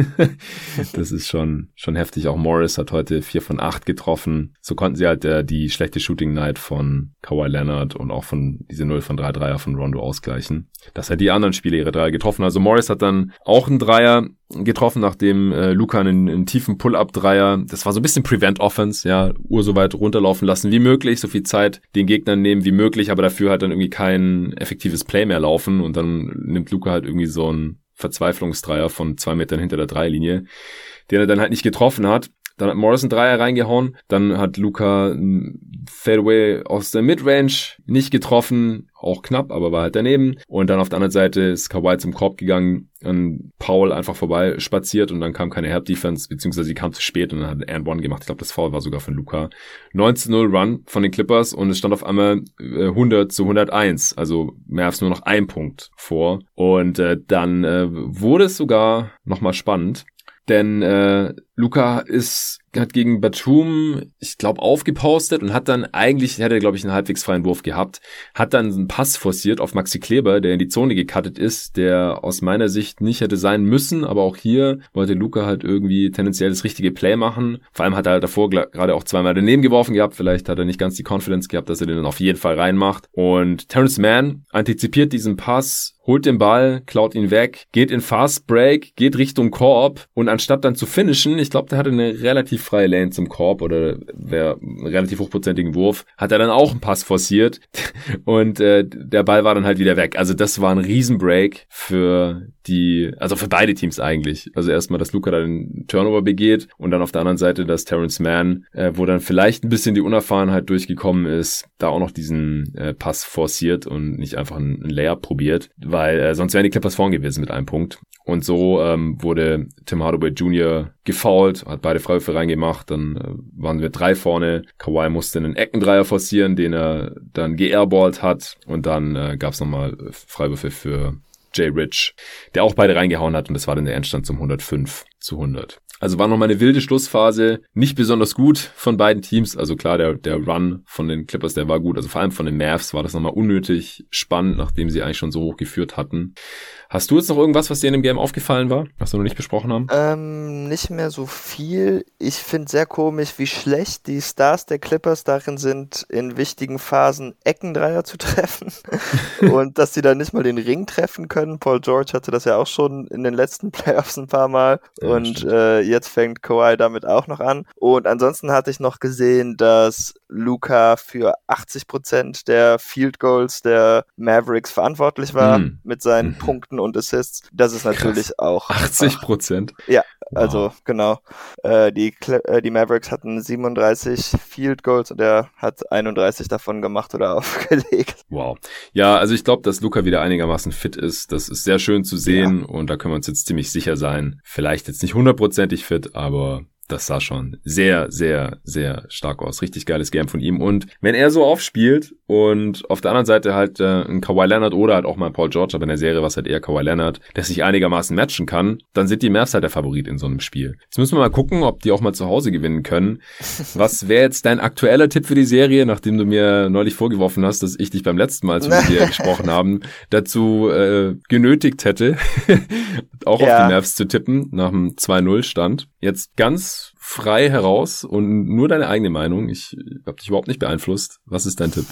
Das ist schon heftig. Auch Morris hat heute 4 von 8 getroffen. So konnten sie halt die schlechte Shooting Night von Kawhi Leonard und auch von diese 0 von 3 Dreier von Rondo ausgleichen. Dass halt die anderen Spieler ihre Dreier getroffen. Also Morris hat dann auch einen Dreier getroffen, nachdem Luka einen tiefen Pull-Up-Dreier, das war so ein bisschen Prevent-Offense, ja, Uhr so weit runterlaufen lassen wie möglich, so viel Zeit den Gegnern nehmen wie möglich, aber dafür halt dann irgendwie kein kein effektives Play mehr laufen und dann nimmt Luka halt irgendwie so einen Verzweiflungsdreier von 2 Metern hinter der Dreierlinie, den er dann halt nicht getroffen hat. Dann hat Morris einen Dreier reingehauen, dann hat Luka ein Fadeaway aus der Midrange nicht getroffen, auch knapp, aber war halt daneben. Und dann auf der anderen Seite ist Kawhi zum Korb gegangen, an Powell einfach vorbei spaziert und dann kam keine Help-Defense, beziehungsweise sie kam zu spät und dann hat er einen And-One gemacht. Ich glaube, das Foul war sogar von Luka. 19-0 Run von den Clippers und es stand auf einmal 100-101, also Mavs nur noch 1 Punkt vor. Und dann wurde es sogar nochmal spannend. Denn Luka hat gegen Batum, ich glaube, aufgepostet und hat dann hätte er, glaube ich, einen halbwegs freien Wurf gehabt, hat dann einen Pass forciert auf Maxi Kleber, der in die Zone gecuttet ist, der aus meiner Sicht nicht hätte sein müssen, aber auch hier wollte Luka halt irgendwie tendenziell das richtige Play machen. Vor allem hat er halt davor gerade auch zweimal daneben geworfen gehabt, vielleicht hat er nicht ganz die Confidence gehabt, dass er den dann auf jeden Fall reinmacht. Und Terrence Mann antizipiert diesen Pass, holt den Ball, klaut ihn weg, geht in Fast Break, geht Richtung Korb und anstatt dann zu finishen, ich glaube, der hatte eine relativ freie Lane zum Korb oder einen relativ hochprozentigen Wurf, hat er dann auch einen Pass forciert und der Ball war dann halt wieder weg. Also das war ein Riesenbreak für beide Teams eigentlich. Also erstmal, dass Luka dann einen Turnover begeht und dann auf der anderen Seite, dass Terrence Mann, wo dann vielleicht ein bisschen die Unerfahrenheit durchgekommen ist, da auch noch diesen Pass forciert und nicht einfach einen Layup probiert, weil sonst wären die Clippers vorn gewesen mit 1 Punkt. Und so wurde Tim Hardaway Jr. gefoult, hat beide Freiwürfe reingemacht, dann waren wir 3 vorne. Kawhi musste einen Eckendreier forcieren, den er dann geairballt hat und dann gab es nochmal Freiwürfe für Jay Rich, der auch beide reingehauen hat und das war dann der Endstand zum 105-100. Also war nochmal eine wilde Schlussphase, nicht besonders gut von beiden Teams, also klar, der Run von den Clippers, der war gut, also vor allem von den Mavs war das nochmal unnötig spannend, nachdem sie eigentlich schon so hoch geführt hatten. Hast du jetzt noch irgendwas, was dir in dem Game aufgefallen war, was wir noch nicht besprochen haben? Nicht mehr so viel. Ich finde sehr komisch, wie schlecht die Stars der Clippers darin sind, in wichtigen Phasen Eckendreier zu treffen und dass sie dann nicht mal den Ring treffen können. Paul George hatte das ja auch schon in den letzten Playoffs ein paar Mal und jetzt fängt Kawhi damit auch noch an. Und ansonsten hatte ich noch gesehen, dass Luka für 80% der Field Goals der Mavericks verantwortlich war mit seinen Punkten und Assists. Das ist natürlich Krass. auch 80%? Ja, also genau. Die Mavericks hatten 37 Field Goals und er hat 31 davon gemacht oder aufgelegt. Wow. Ja, also ich glaube, dass Luka wieder einigermaßen fit ist. Das ist sehr schön zu sehen und da können wir uns jetzt ziemlich sicher sein. Vielleicht jetzt nicht 100%ig fit, aber das sah schon sehr, sehr, sehr stark aus. Richtig geiles Game von ihm. Und wenn er so aufspielt und auf der anderen Seite halt ein Kawhi Leonard oder halt auch mal Paul George, aber in der Serie war es halt eher Kawhi Leonard, der sich einigermaßen matchen kann, dann sind die Mavs halt der Favorit in so einem Spiel. Jetzt müssen wir mal gucken, ob die auch mal zu Hause gewinnen können. Was wäre jetzt dein aktueller Tipp für die Serie, nachdem du mir neulich vorgeworfen hast, dass ich dich beim letzten Mal, als wir mit dir gesprochen haben, dazu genötigt hätte, auch auf die Mavs zu tippen, nach einem 2-0-Stand. Jetzt ganz frei heraus und nur deine eigene Meinung. Ich habe dich überhaupt nicht beeinflusst. Was ist dein Tipp?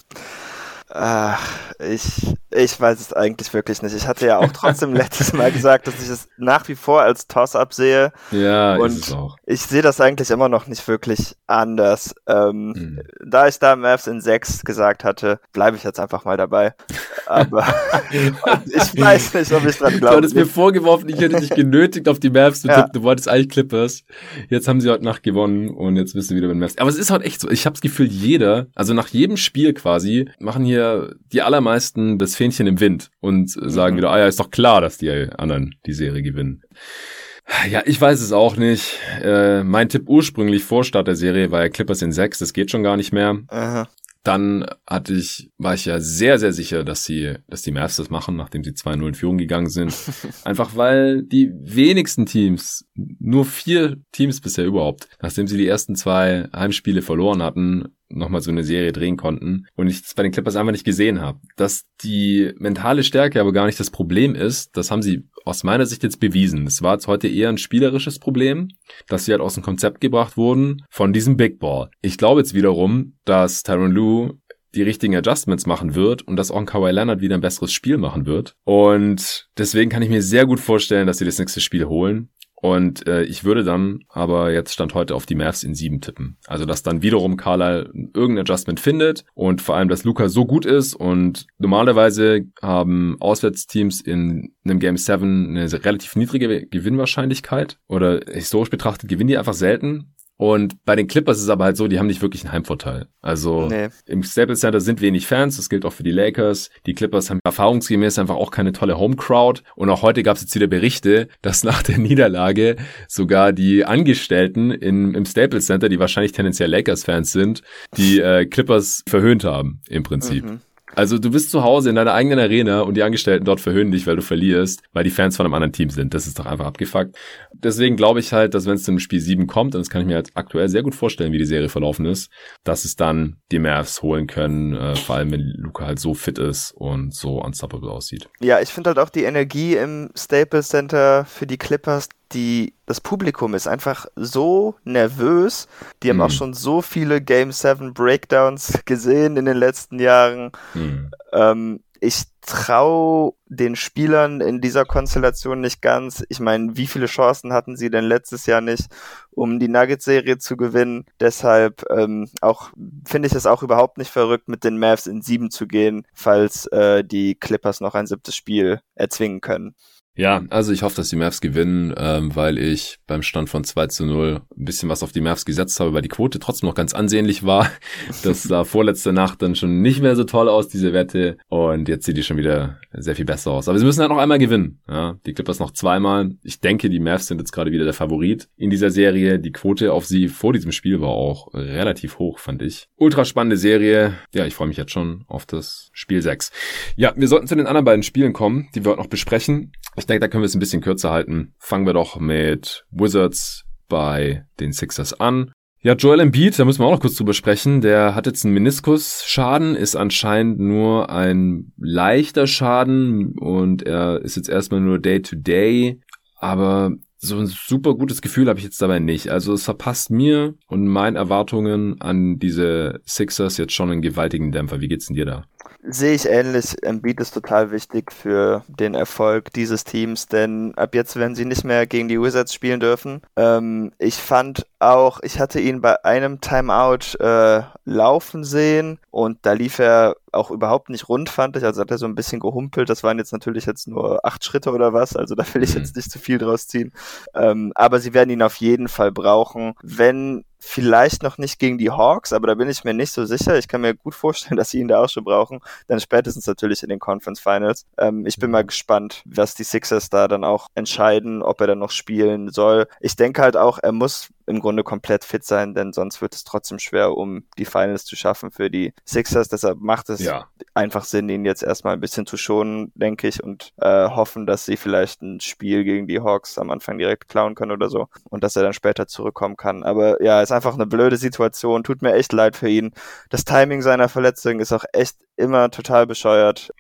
Ich weiß es eigentlich wirklich nicht. Ich hatte ja auch trotzdem letztes Mal gesagt, dass ich es nach wie vor als Toss-Up sehe. Ja, und ist es auch. Ich sehe das eigentlich immer noch nicht wirklich anders. Da ich da Mavs in 6 gesagt hatte, bleibe ich jetzt einfach mal dabei. Aber ich weiß nicht, ob ich dran glaube. Du hattest mir vorgeworfen, ich hätte dich genötigt, auf die Mavs zu tippen. Du wolltest eigentlich Clippers. Jetzt haben sie heute Nacht gewonnen und jetzt bist du wieder mit Mavs. Aber es ist halt echt so. Ich habe das Gefühl, also nach jedem Spiel quasi, machen hier die allermeisten das Fähnchen im Wind und sagen wieder, ist doch klar, dass die anderen die Serie gewinnen. Ja, ich weiß es auch nicht. Mein Tipp ursprünglich vor Start der Serie war ja Clippers in 6, das geht schon gar nicht mehr. Aha. Dann war ich ja sehr, sehr sicher, dass die Mavs das machen, nachdem sie 2-0 in Führung gegangen sind. Einfach weil die wenigsten Teams, nur 4 Teams bisher überhaupt, nachdem sie die ersten 2 Heimspiele verloren hatten, nochmal so eine Serie drehen konnten und ich das bei den Clippers einfach nicht gesehen habe. Dass die mentale Stärke aber gar nicht das Problem ist, das haben sie aus meiner Sicht jetzt bewiesen. Es war jetzt heute eher ein spielerisches Problem, dass sie halt aus dem Konzept gebracht wurden von diesem Big Ball. Ich glaube jetzt wiederum, dass Tyronn Lue die richtigen Adjustments machen wird und dass auch ein Kawhi Leonard wieder ein besseres Spiel machen wird. Und deswegen kann ich mir sehr gut vorstellen, dass sie das nächste Spiel holen. Und ich würde dann aber jetzt Stand heute auf die Mavs in 7 tippen. Also dass dann wiederum Carlisle irgendein Adjustment findet und vor allem, dass Luka so gut ist und normalerweise haben Auswärtsteams in einem Game 7 eine relativ niedrige Gewinnwahrscheinlichkeit oder historisch betrachtet gewinnen die einfach selten. Und bei den Clippers ist es aber halt so, die haben nicht wirklich einen Heimvorteil. Also im Staples Center sind wenig Fans, das gilt auch für die Lakers. Die Clippers haben erfahrungsgemäß einfach auch keine tolle Home-Crowd. Und auch heute gab es jetzt wieder Berichte, dass nach der Niederlage sogar die Angestellten im Staples Center, die wahrscheinlich tendenziell Lakers-Fans sind, die Clippers verhöhnt haben im Prinzip. Mhm. Also du bist zu Hause in deiner eigenen Arena und die Angestellten dort verhöhnen dich, weil du verlierst, weil die Fans von einem anderen Team sind. Das ist doch einfach abgefuckt. Deswegen glaube ich halt, dass wenn es zum Spiel 7 kommt, und das kann ich mir jetzt aktuell sehr gut vorstellen, wie die Serie verlaufen ist, dass es dann die Mavs holen können, vor allem wenn Luka halt so fit ist und so unstoppable aussieht. Ja, ich finde halt auch die Energie im Staples Center für die Clippers, das Publikum ist einfach so nervös. Die haben auch schon so viele Game 7 Breakdowns gesehen in den letzten Jahren. Ich traue den Spielern in dieser Konstellation nicht ganz. Ich meine, wie viele Chancen hatten sie denn letztes Jahr nicht, um die Nuggets-Serie zu gewinnen? Deshalb finde ich es auch überhaupt nicht verrückt, mit den Mavs in 7 zu gehen, falls die Clippers noch ein 7. Spiel erzwingen können. Ja, also ich hoffe, dass die Mavs gewinnen, weil ich beim Stand von 2-0 ein bisschen was auf die Mavs gesetzt habe, weil die Quote trotzdem noch ganz ansehnlich war. Das sah vorletzte Nacht dann schon nicht mehr so toll aus, diese Wette. Und jetzt sieht die schon wieder sehr viel besser aus. Aber sie müssen halt noch einmal gewinnen. Ja, die Clippers noch 2-mal. Ich denke, die Mavs sind jetzt gerade wieder der Favorit in dieser Serie. Die Quote auf sie vor diesem Spiel war auch relativ hoch, fand ich. Ultra spannende Serie. Ja, ich freue mich jetzt schon auf das Spiel 6. Ja, wir sollten zu den anderen beiden Spielen kommen, die wir heute noch besprechen. Ich denke, da können wir es ein bisschen kürzer halten. Fangen wir doch mit Wizards bei den Sixers an. Ja, Joel Embiid, da müssen wir auch noch kurz drüber sprechen. Der hat jetzt einen Meniskusschaden, ist anscheinend nur ein leichter Schaden und er ist jetzt erstmal nur Day-to-Day. Aber so ein super gutes Gefühl habe ich jetzt dabei nicht. Also es verpasst mir und meinen Erwartungen an diese Sixers jetzt schon einen gewaltigen Dämpfer. Wie geht's denn dir da? Sehe ich ähnlich. Embiid ist total wichtig für den Erfolg dieses Teams, denn ab jetzt werden sie nicht mehr gegen die Wizards spielen dürfen. Ich fand auch, ich hatte ihn bei einem Timeout laufen sehen und da lief er auch überhaupt nicht rund, fand ich. Also hat er so ein bisschen gehumpelt. Das waren jetzt natürlich nur 8 Schritte oder was. Also da will ich jetzt nicht zu viel draus ziehen. Aber sie werden ihn auf jeden Fall brauchen. Wenn vielleicht noch nicht gegen die Hawks, aber da bin ich mir nicht so sicher. Ich kann mir gut vorstellen, dass sie ihn da auch schon brauchen. Dann spätestens natürlich in den Conference Finals. Ich bin mal gespannt, was die Sixers da dann auch entscheiden, ob er dann noch spielen soll. Ich denke halt auch, er muss im Grunde komplett fit sein, denn sonst wird es trotzdem schwer, um die Finals zu schaffen für die Sixers. Deshalb macht es einfach Sinn, ihn jetzt erstmal ein bisschen zu schonen, denke ich, und hoffen, dass sie vielleicht ein Spiel gegen die Hawks am Anfang direkt klauen können oder so und dass er dann später zurückkommen kann. Aber ja, ist einfach eine blöde Situation. Tut mir echt leid für ihn. Das Timing seiner Verletzung ist auch echt immer total bescheuert.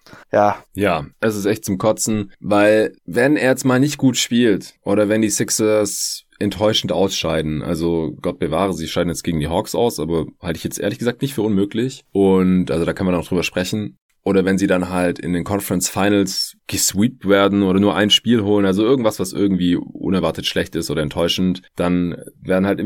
Ja, es ist echt zum Kotzen, weil wenn er jetzt mal nicht gut spielt oder wenn die Sixers enttäuschend ausscheiden, also Gott bewahre, sie scheiden jetzt gegen die Hawks aus, aber halte ich jetzt ehrlich gesagt nicht für unmöglich und also da kann man auch drüber sprechen. Oder wenn sie dann halt in den Conference Finals gesweept werden oder nur ein Spiel holen, also irgendwas, was irgendwie unerwartet schlecht ist oder enttäuschend, dann werden halt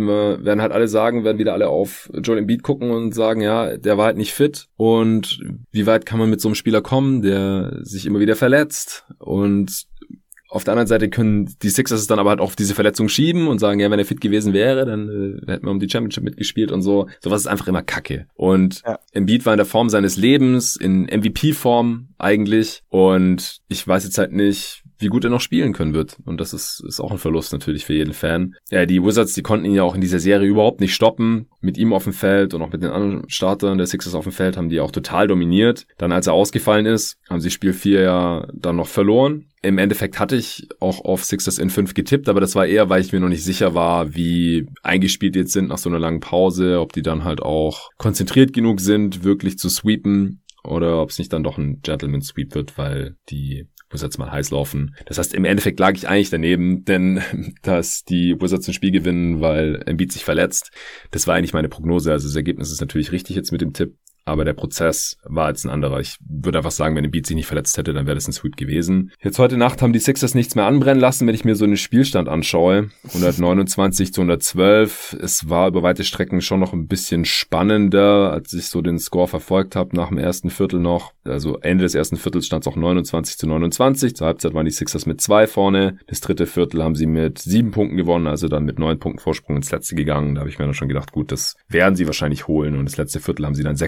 wieder alle auf Joel Embiid gucken und sagen, ja, der war halt nicht fit und wie weit kann man mit so einem Spieler kommen, der sich immer wieder verletzt und auf der anderen Seite können die Sixers es dann aber halt auch auf diese Verletzung schieben und sagen, ja, wenn er fit gewesen wäre, dann hätten wir um die Championship mitgespielt und so. Sowas ist einfach immer Kacke. Und Embiid war in der Form seines Lebens, in MVP-Form eigentlich. Und ich weiß jetzt halt nicht, wie gut er noch spielen können wird. Und das ist auch ein Verlust natürlich für jeden Fan. Ja, die Wizards, die konnten ihn ja auch in dieser Serie überhaupt nicht stoppen. Mit ihm auf dem Feld und auch mit den anderen Startern der Sixers auf dem Feld haben die auch total dominiert. Dann, als er ausgefallen ist, haben sie Spiel 4 ja dann noch verloren. Im Endeffekt hatte ich auch auf Sixers in 5 getippt, aber das war eher, weil ich mir noch nicht sicher war, wie eingespielt jetzt sind nach so einer langen Pause, ob die dann halt auch konzentriert genug sind, wirklich zu sweepen oder ob es nicht dann doch ein Gentleman-Sweep wird, weil die Wizards mal heiß laufen. Das heißt, im Endeffekt lag ich eigentlich daneben, denn dass die Wizards ein Spiel gewinnen, weil Embiid sich verletzt, das war eigentlich meine Prognose. Also das Ergebnis ist natürlich richtig jetzt mit dem Tipp. aber der Prozess war jetzt ein anderer. Ich würde einfach sagen, wenn Embiid sich nicht verletzt hätte, dann wäre das ein Sweep gewesen. Jetzt heute Nacht haben die Sixers nichts mehr anbrennen lassen, wenn ich mir so einen Spielstand anschaue. 129-112. Es war über weite Strecken schon noch ein bisschen spannender, als ich so den Score verfolgt habe nach dem ersten Viertel noch. Also Ende des ersten Viertels stand es auch 29-29. Zur Halbzeit waren die Sixers mit 2 vorne. Das dritte Viertel haben sie mit 7 Punkten gewonnen, also dann mit 9 Punkten Vorsprung ins letzte gegangen. Da habe ich mir dann schon gedacht, gut, das werden sie wahrscheinlich holen. Und das letzte Viertel haben sie dann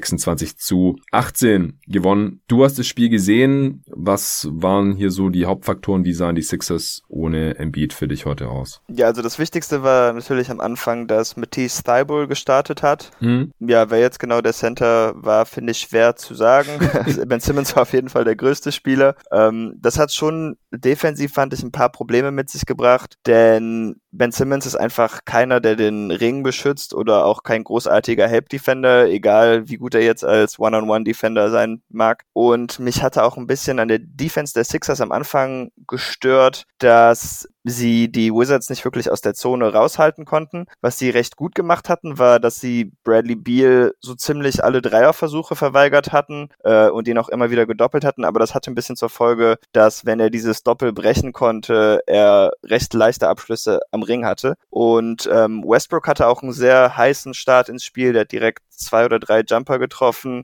26-18 gewonnen. Du hast das Spiel gesehen. Was waren hier so die Hauptfaktoren? Wie sahen die Sixers ohne Embiid für dich heute aus? Ja, also das Wichtigste war natürlich am Anfang, dass Matisse Thybulle gestartet hat. Ja, wer jetzt genau der Center war, finde ich schwer zu sagen. Ben Simmons war auf jeden Fall der größte Spieler. Das hat schon defensiv, fand ich, ein paar Probleme mit sich gebracht, denn Ben Simmons ist einfach keiner, der den Ring beschützt oder auch kein großartiger Help-Defender, egal wie gut er jetzt als One-on-One-Defender sein mag. Und mich hatte auch ein bisschen an der Defense der Sixers am Anfang gestört, dass sie die Wizards nicht wirklich aus der Zone raushalten konnten. Was sie recht gut gemacht hatten, war, dass sie Bradley Beal so ziemlich alle Dreierversuche verweigert hatten und ihn auch immer wieder gedoppelt hatten, aber das hatte ein bisschen zur Folge, dass wenn er dieses Doppel brechen konnte, er recht leichte Abschlüsse am Ring hatte. Und Westbrook hatte auch einen sehr heißen Start ins Spiel, der hat direkt 2 oder 3 Jumper getroffen.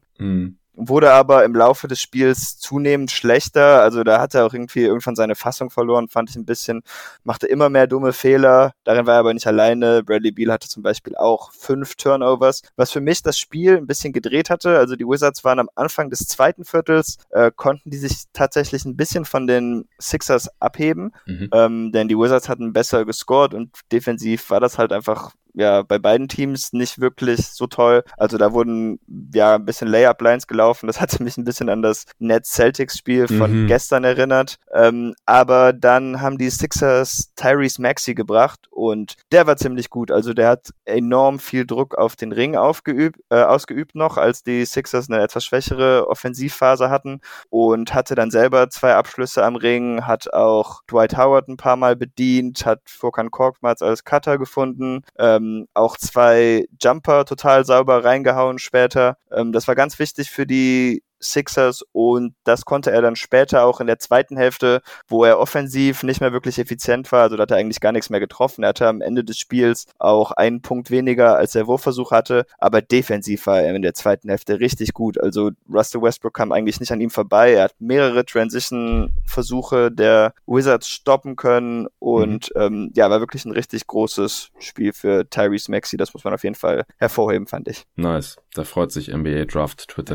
Wurde aber im Laufe des Spiels zunehmend schlechter, also da hat er auch irgendwann seine Fassung verloren, fand ich ein bisschen, machte immer mehr dumme Fehler, darin war er aber nicht alleine. Bradley Beal hatte zum Beispiel auch 5 Turnovers, was für mich das Spiel ein bisschen gedreht hatte. Also die Wizards waren am Anfang des zweiten Viertels, konnten die sich tatsächlich ein bisschen von den Sixers abheben, denn die Wizards hatten besser gescored und defensiv war das halt einfach bei beiden Teams nicht wirklich so toll. Also da wurden ein bisschen Layup-Lines gelaufen. Das hatte mich ein bisschen an das Nets-Celtics-Spiel von gestern erinnert. Aber dann haben die Sixers Tyrese Maxey gebracht und der war ziemlich gut. Also der hat enorm viel Druck auf den Ring ausgeübt noch, als die Sixers eine etwas schwächere Offensivphase hatten und hatte dann selber 2 Abschlüsse am Ring, hat auch Dwight Howard ein paar Mal bedient, hat Furkan Korkmaz als Cutter gefunden, auch 2 Jumper total sauber reingehauen später. Das war ganz wichtig für die Sixers und das konnte er dann später auch in der zweiten Hälfte, wo er offensiv nicht mehr wirklich effizient war, also da hat er eigentlich gar nichts mehr getroffen. Er hatte am Ende des Spiels auch 1 Punkt weniger, als der Wurfversuch hatte, aber defensiv war er in der zweiten Hälfte richtig gut. Also Russell Westbrook kam eigentlich nicht an ihm vorbei. Er hat mehrere Transition-Versuche der Wizards stoppen können und war wirklich ein richtig großes Spiel für Tyrese Maxey. Das muss man auf jeden Fall hervorheben, fand ich. Nice, da freut sich NBA Draft Twitter.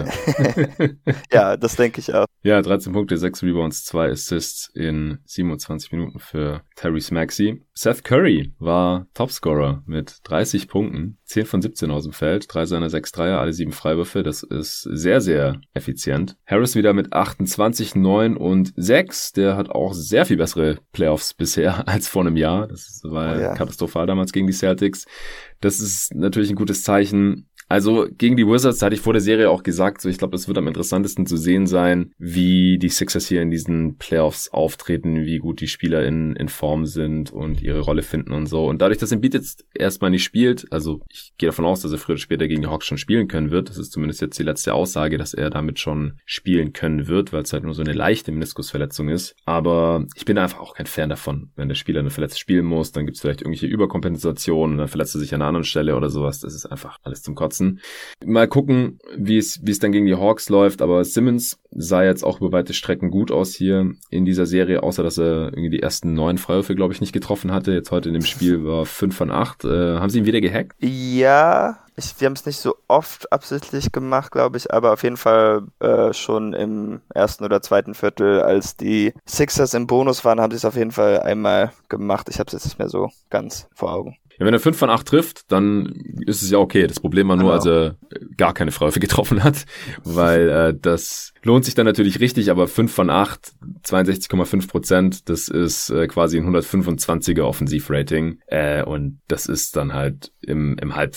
Ja, das denke ich auch. Ja, 13 Punkte, 6 Rebounds, 2 Assists in 27 Minuten für Tyrese Maxey. Seth Curry war Topscorer mit 30 Punkten, 10 von 17 aus dem Feld, 3 seiner 6 Dreier, alle 7 Freiwürfe. Das ist sehr, sehr effizient. Harris wieder mit 28, 9 und 6. Der hat auch sehr viel bessere Playoffs bisher als vor einem Jahr. Das war katastrophal damals gegen die Celtics. Das ist natürlich ein gutes Zeichen. Also gegen die Wizards, da hatte ich vor der Serie auch gesagt, so ich glaube, das wird am interessantesten zu sehen sein, wie die Sixers hier in diesen Playoffs auftreten, wie gut die Spieler in Form sind und ihre Rolle finden und so. Und dadurch, dass Embiid jetzt erstmal nicht spielt, also ich gehe davon aus, dass er früher oder später gegen die Hawks schon spielen können wird. Das ist zumindest jetzt die letzte Aussage, dass er damit schon spielen können wird, weil es halt nur so eine leichte Meniskusverletzung ist. Aber ich bin einfach auch kein Fan davon, wenn der Spieler eine verletzt spielen muss, dann gibt es vielleicht irgendwelche Überkompensationen und dann verletzt er sich an einer anderen Stelle oder sowas. Das ist einfach alles zum Kotzen. Mal gucken, wie es dann gegen die Hawks läuft, aber Simmons sah jetzt auch über weite Strecken gut aus hier in dieser Serie, außer dass er irgendwie die ersten 9 Freiwürfe, glaube ich, nicht getroffen hatte. Jetzt heute in dem Spiel war 5 von 8. Haben sie ihn wieder gehackt? Ja, wir haben es nicht so oft absichtlich gemacht, glaube ich, aber auf jeden Fall schon im ersten oder zweiten Viertel, als die Sixers im Bonus waren, haben sie es auf jeden Fall einmal gemacht. Ich habe es jetzt nicht mehr so ganz vor Augen. Ja, wenn er 5 von 8 trifft, dann ist es ja okay. Das Problem war nur, als er gar keine Freiwürfe getroffen hat, weil das lohnt sich dann natürlich richtig, aber 5 von 8, 62,5%, das ist quasi ein 125er Offensivrating und das ist dann halt im Halbfeld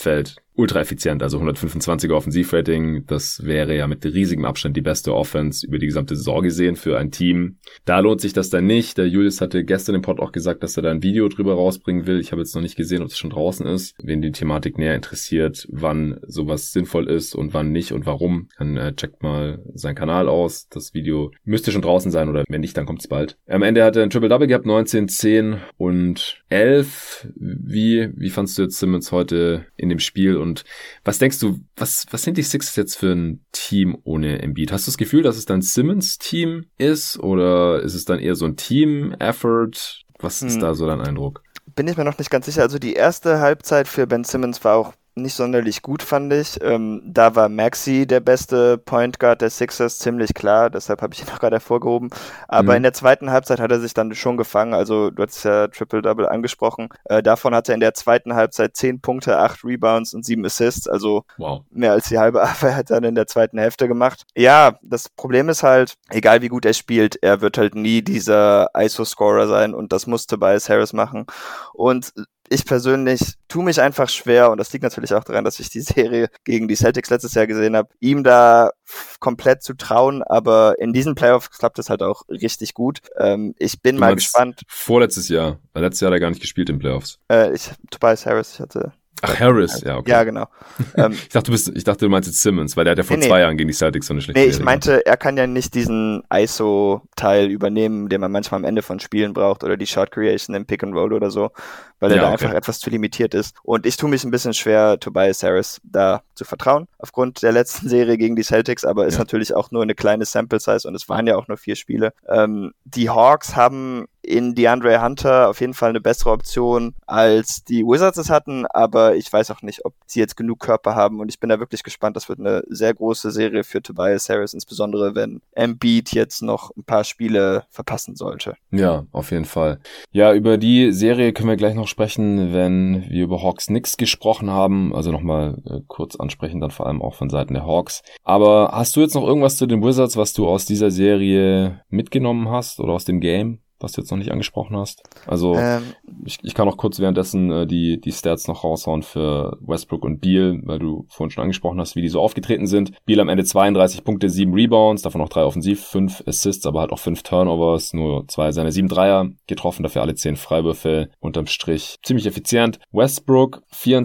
ultra effizient, also 125er Offensivrating, das wäre ja mit riesigem Abstand die beste Offense über die gesamte Saison gesehen für ein Team. Da lohnt sich das dann nicht. Der Julius hatte gestern im Pod auch gesagt, dass er da ein Video drüber rausbringen will. Ich habe jetzt noch nicht gesehen, ob es schon draußen ist. Wen die Thematik näher interessiert, wann sowas sinnvoll ist und wann nicht und warum, dann checkt mal seinen Kanal aus. Das Video müsste schon draußen sein oder wenn nicht, dann kommt es bald. Am Ende hat er ein Triple-Double gehabt, 19, 10 und 11. Wie fandst du jetzt Simmons heute in dem Spiel und was denkst du, was sind die Sixers jetzt für ein Team ohne Embiid? Hast du das Gefühl, dass es dann Simmons-Team ist oder ist es dann eher so ein Team-Effort? Was ist da so dein Eindruck? Bin ich mir noch nicht ganz sicher. Also die erste Halbzeit für Ben Simmons war auch nicht sonderlich gut, fand ich. Da war Maxey der beste Point Guard der Sixers, ziemlich klar, deshalb habe ich ihn noch gerade hervorgehoben. Aber in der zweiten Halbzeit hat er sich dann schon gefangen, also du hast ja Triple-Double angesprochen. Davon hat er in der zweiten Halbzeit 10 Punkte, 8 Rebounds und 7 Assists, also mehr als die halbe Arbeit hat er dann in der zweiten Hälfte gemacht. Ja, das Problem ist halt, egal wie gut er spielt, er wird halt nie dieser ISO-Scorer sein und das muss Tobias Harris machen. Und ich persönlich tue mich einfach schwer, und das liegt natürlich auch daran, dass ich die Serie gegen die Celtics letztes Jahr gesehen habe, ihm da komplett zu trauen, aber in diesen Playoffs klappt es halt auch richtig gut. Ich bin mal gespannt. Vorletztes Jahr, weil letztes Jahr hat er gar nicht gespielt in Playoffs. Tobias Harris, ich hatte... Ach, Harris, ja, okay. Ja, genau. Ich dachte, du meinst jetzt Simmons, weil der hat ja vor 2 Jahren gegen die Celtics so eine schlechte Serie. Ich meinte, er kann ja nicht diesen ISO-Teil übernehmen, den man manchmal am Ende von Spielen braucht, oder die Shot Creation im Pick and Roll oder so, weil er da einfach etwas zu limitiert ist. Und ich tue mich ein bisschen schwer, Tobias Harris da zu vertrauen, aufgrund der letzten Serie gegen die Celtics, aber ist natürlich auch nur eine kleine Sample-Size und es waren ja auch nur 4 Spiele. Die Hawks haben in DeAndre Hunter auf jeden Fall eine bessere Option, als die Wizards es hatten, aber ich weiß auch nicht, ob sie jetzt genug Körper haben und ich bin da wirklich gespannt. Das wird eine sehr große Serie für Tobias Harris, insbesondere wenn Embiid jetzt noch ein paar Spiele verpassen sollte. Ja, auf jeden Fall. Ja, über die Serie können wir gleich noch sprechen, wenn wir über Hawks Knicks gesprochen haben, also nochmal kurz ansprechen, dann vor allem auch von Seiten der Hawks. Aber hast du jetzt noch irgendwas zu den Wizards, was du aus dieser Serie mitgenommen hast oder aus dem Game, was du jetzt noch nicht angesprochen hast? Also ich kann auch kurz währenddessen die Stats noch raushauen für Westbrook und Beal, weil du vorhin schon angesprochen hast, wie die so aufgetreten sind. Beal am Ende 32 Punkte, 7 Rebounds, davon noch 3 offensiv, 5 Assists, aber halt auch 5 Turnovers, nur 2 seiner 7 Dreier getroffen, dafür alle 10 Freiwürfe, unterm Strich ziemlich effizient. Westbrook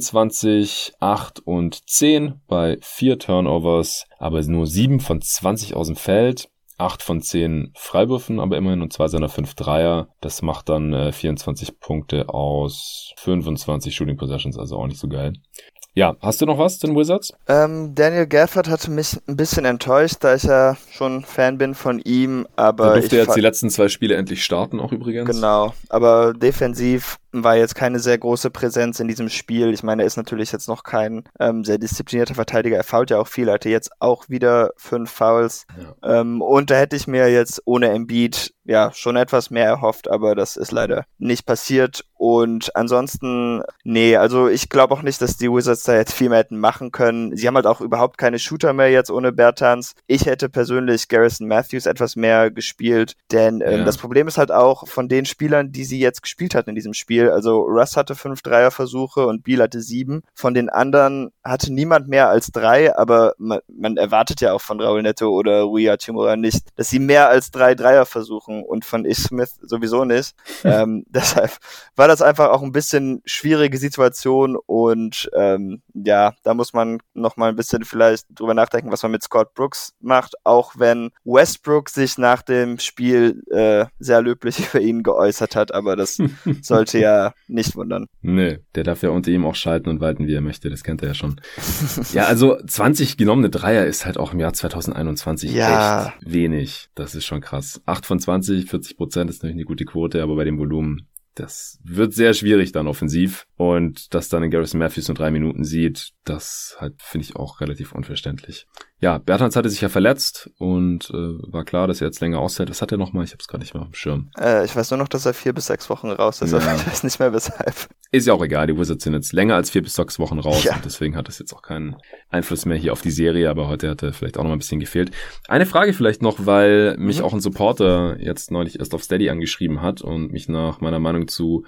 24, 8 und 10 bei 4 Turnovers, aber nur 7 von 20 aus dem Feld. 8 von 10 Freiwürfen, aber immerhin und 2 seiner 5 Dreier. Das macht dann 24 Punkte aus 25 Shooting Possessions, also auch nicht so geil. Ja, hast du noch was zu den Wizards? Daniel Gafford hatte mich ein bisschen enttäuscht, da ich ja schon Fan bin von ihm, aber er durfte jetzt die letzten 2 Spiele endlich starten, auch übrigens. Genau, aber defensiv war jetzt keine sehr große Präsenz in diesem Spiel. Ich meine, er ist natürlich jetzt noch kein sehr disziplinierter Verteidiger. Er foult ja auch viel, er hatte jetzt auch wieder 5 Fouls. Ja. Und da hätte ich mir jetzt ohne Embiid ja schon etwas mehr erhofft, aber das ist leider nicht passiert. Und ansonsten, nee, also ich glaube auch nicht, dass die Wizards da jetzt viel mehr hätten machen können. Sie haben halt auch überhaupt keine Shooter mehr jetzt ohne Bertans. Ich hätte persönlich Garrison Matthews etwas mehr gespielt, denn das Problem ist halt auch von den Spielern, die sie jetzt gespielt hatten in diesem Spiel, also Russ hatte 5 Dreierversuche und Beal hatte 7. Von den anderen hatte niemand mehr als 3, aber man erwartet ja auch von Raul Neto oder Rui Hachimura nicht, dass sie mehr als 3 Dreier versuchen und von Ish Smith sowieso nicht. Deshalb war das einfach auch ein bisschen schwierige Situation und ja, da muss man noch mal ein bisschen vielleicht drüber nachdenken, was man mit Scott Brooks macht, auch wenn Westbrook sich nach dem Spiel sehr löblich über ihn geäußert hat, aber das sollte ja nicht wundern. Nee, der darf ja unter ihm auch schalten und walten, wie er möchte, das kennt er ja schon. Ja, also 20 genommene Dreier ist halt auch im Jahr 2021 echt wenig, das ist schon krass. 8 von 20, 40% ist natürlich eine gute Quote, aber bei dem Volumen, das wird sehr schwierig dann offensiv. Und dass dann in Garrison Matthews nur 3 Minuten sieht, das halt finde ich auch relativ unverständlich. Ja, Bertans hatte sich ja verletzt und war klar, dass er jetzt länger aushält. Was hat er nochmal? Ich habe es gar nicht mehr auf dem Schirm. Ich weiß nur noch, dass er 4 bis 6 Wochen raus ist, aber ich weiß nicht mehr weshalb. Ist ja auch egal, die Wizards sind jetzt länger als 4 bis 6 Wochen raus und deswegen hat es jetzt auch keinen Einfluss mehr hier auf die Serie, aber heute hat er vielleicht auch noch ein bisschen gefehlt. Eine Frage vielleicht noch, weil mich auch ein Supporter jetzt neulich erst auf Steady angeschrieben hat und mich nach meiner Meinung zu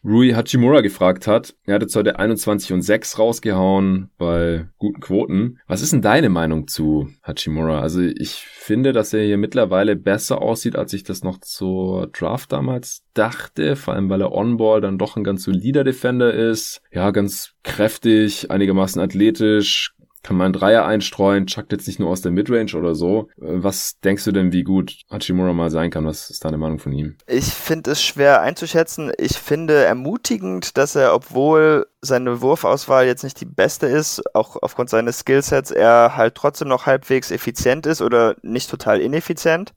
Rui Hachimura gefragt hat. Er hat jetzt heute 21,6 rausgehauen bei guten Quoten. Was ist denn deine Meinung zu Hachimura? Also ich finde, dass er hier mittlerweile besser aussieht, als ich das noch zur Draft damals dachte. Vor allem, weil er On-Ball dann doch ein ganz solider Defender ist. Ja, ganz kräftig, einigermaßen athletisch. Kann man einen Dreier einstreuen, chuckt jetzt nicht nur aus der Midrange oder so. Was denkst du denn, wie gut Hachimura mal sein kann? Was ist deine Meinung von ihm? Ich finde es schwer einzuschätzen. Ich finde ermutigend, dass er, obwohl seine Wurfauswahl jetzt nicht die beste ist, auch aufgrund seines Skillsets, er halt trotzdem noch halbwegs effizient ist oder nicht total ineffizient.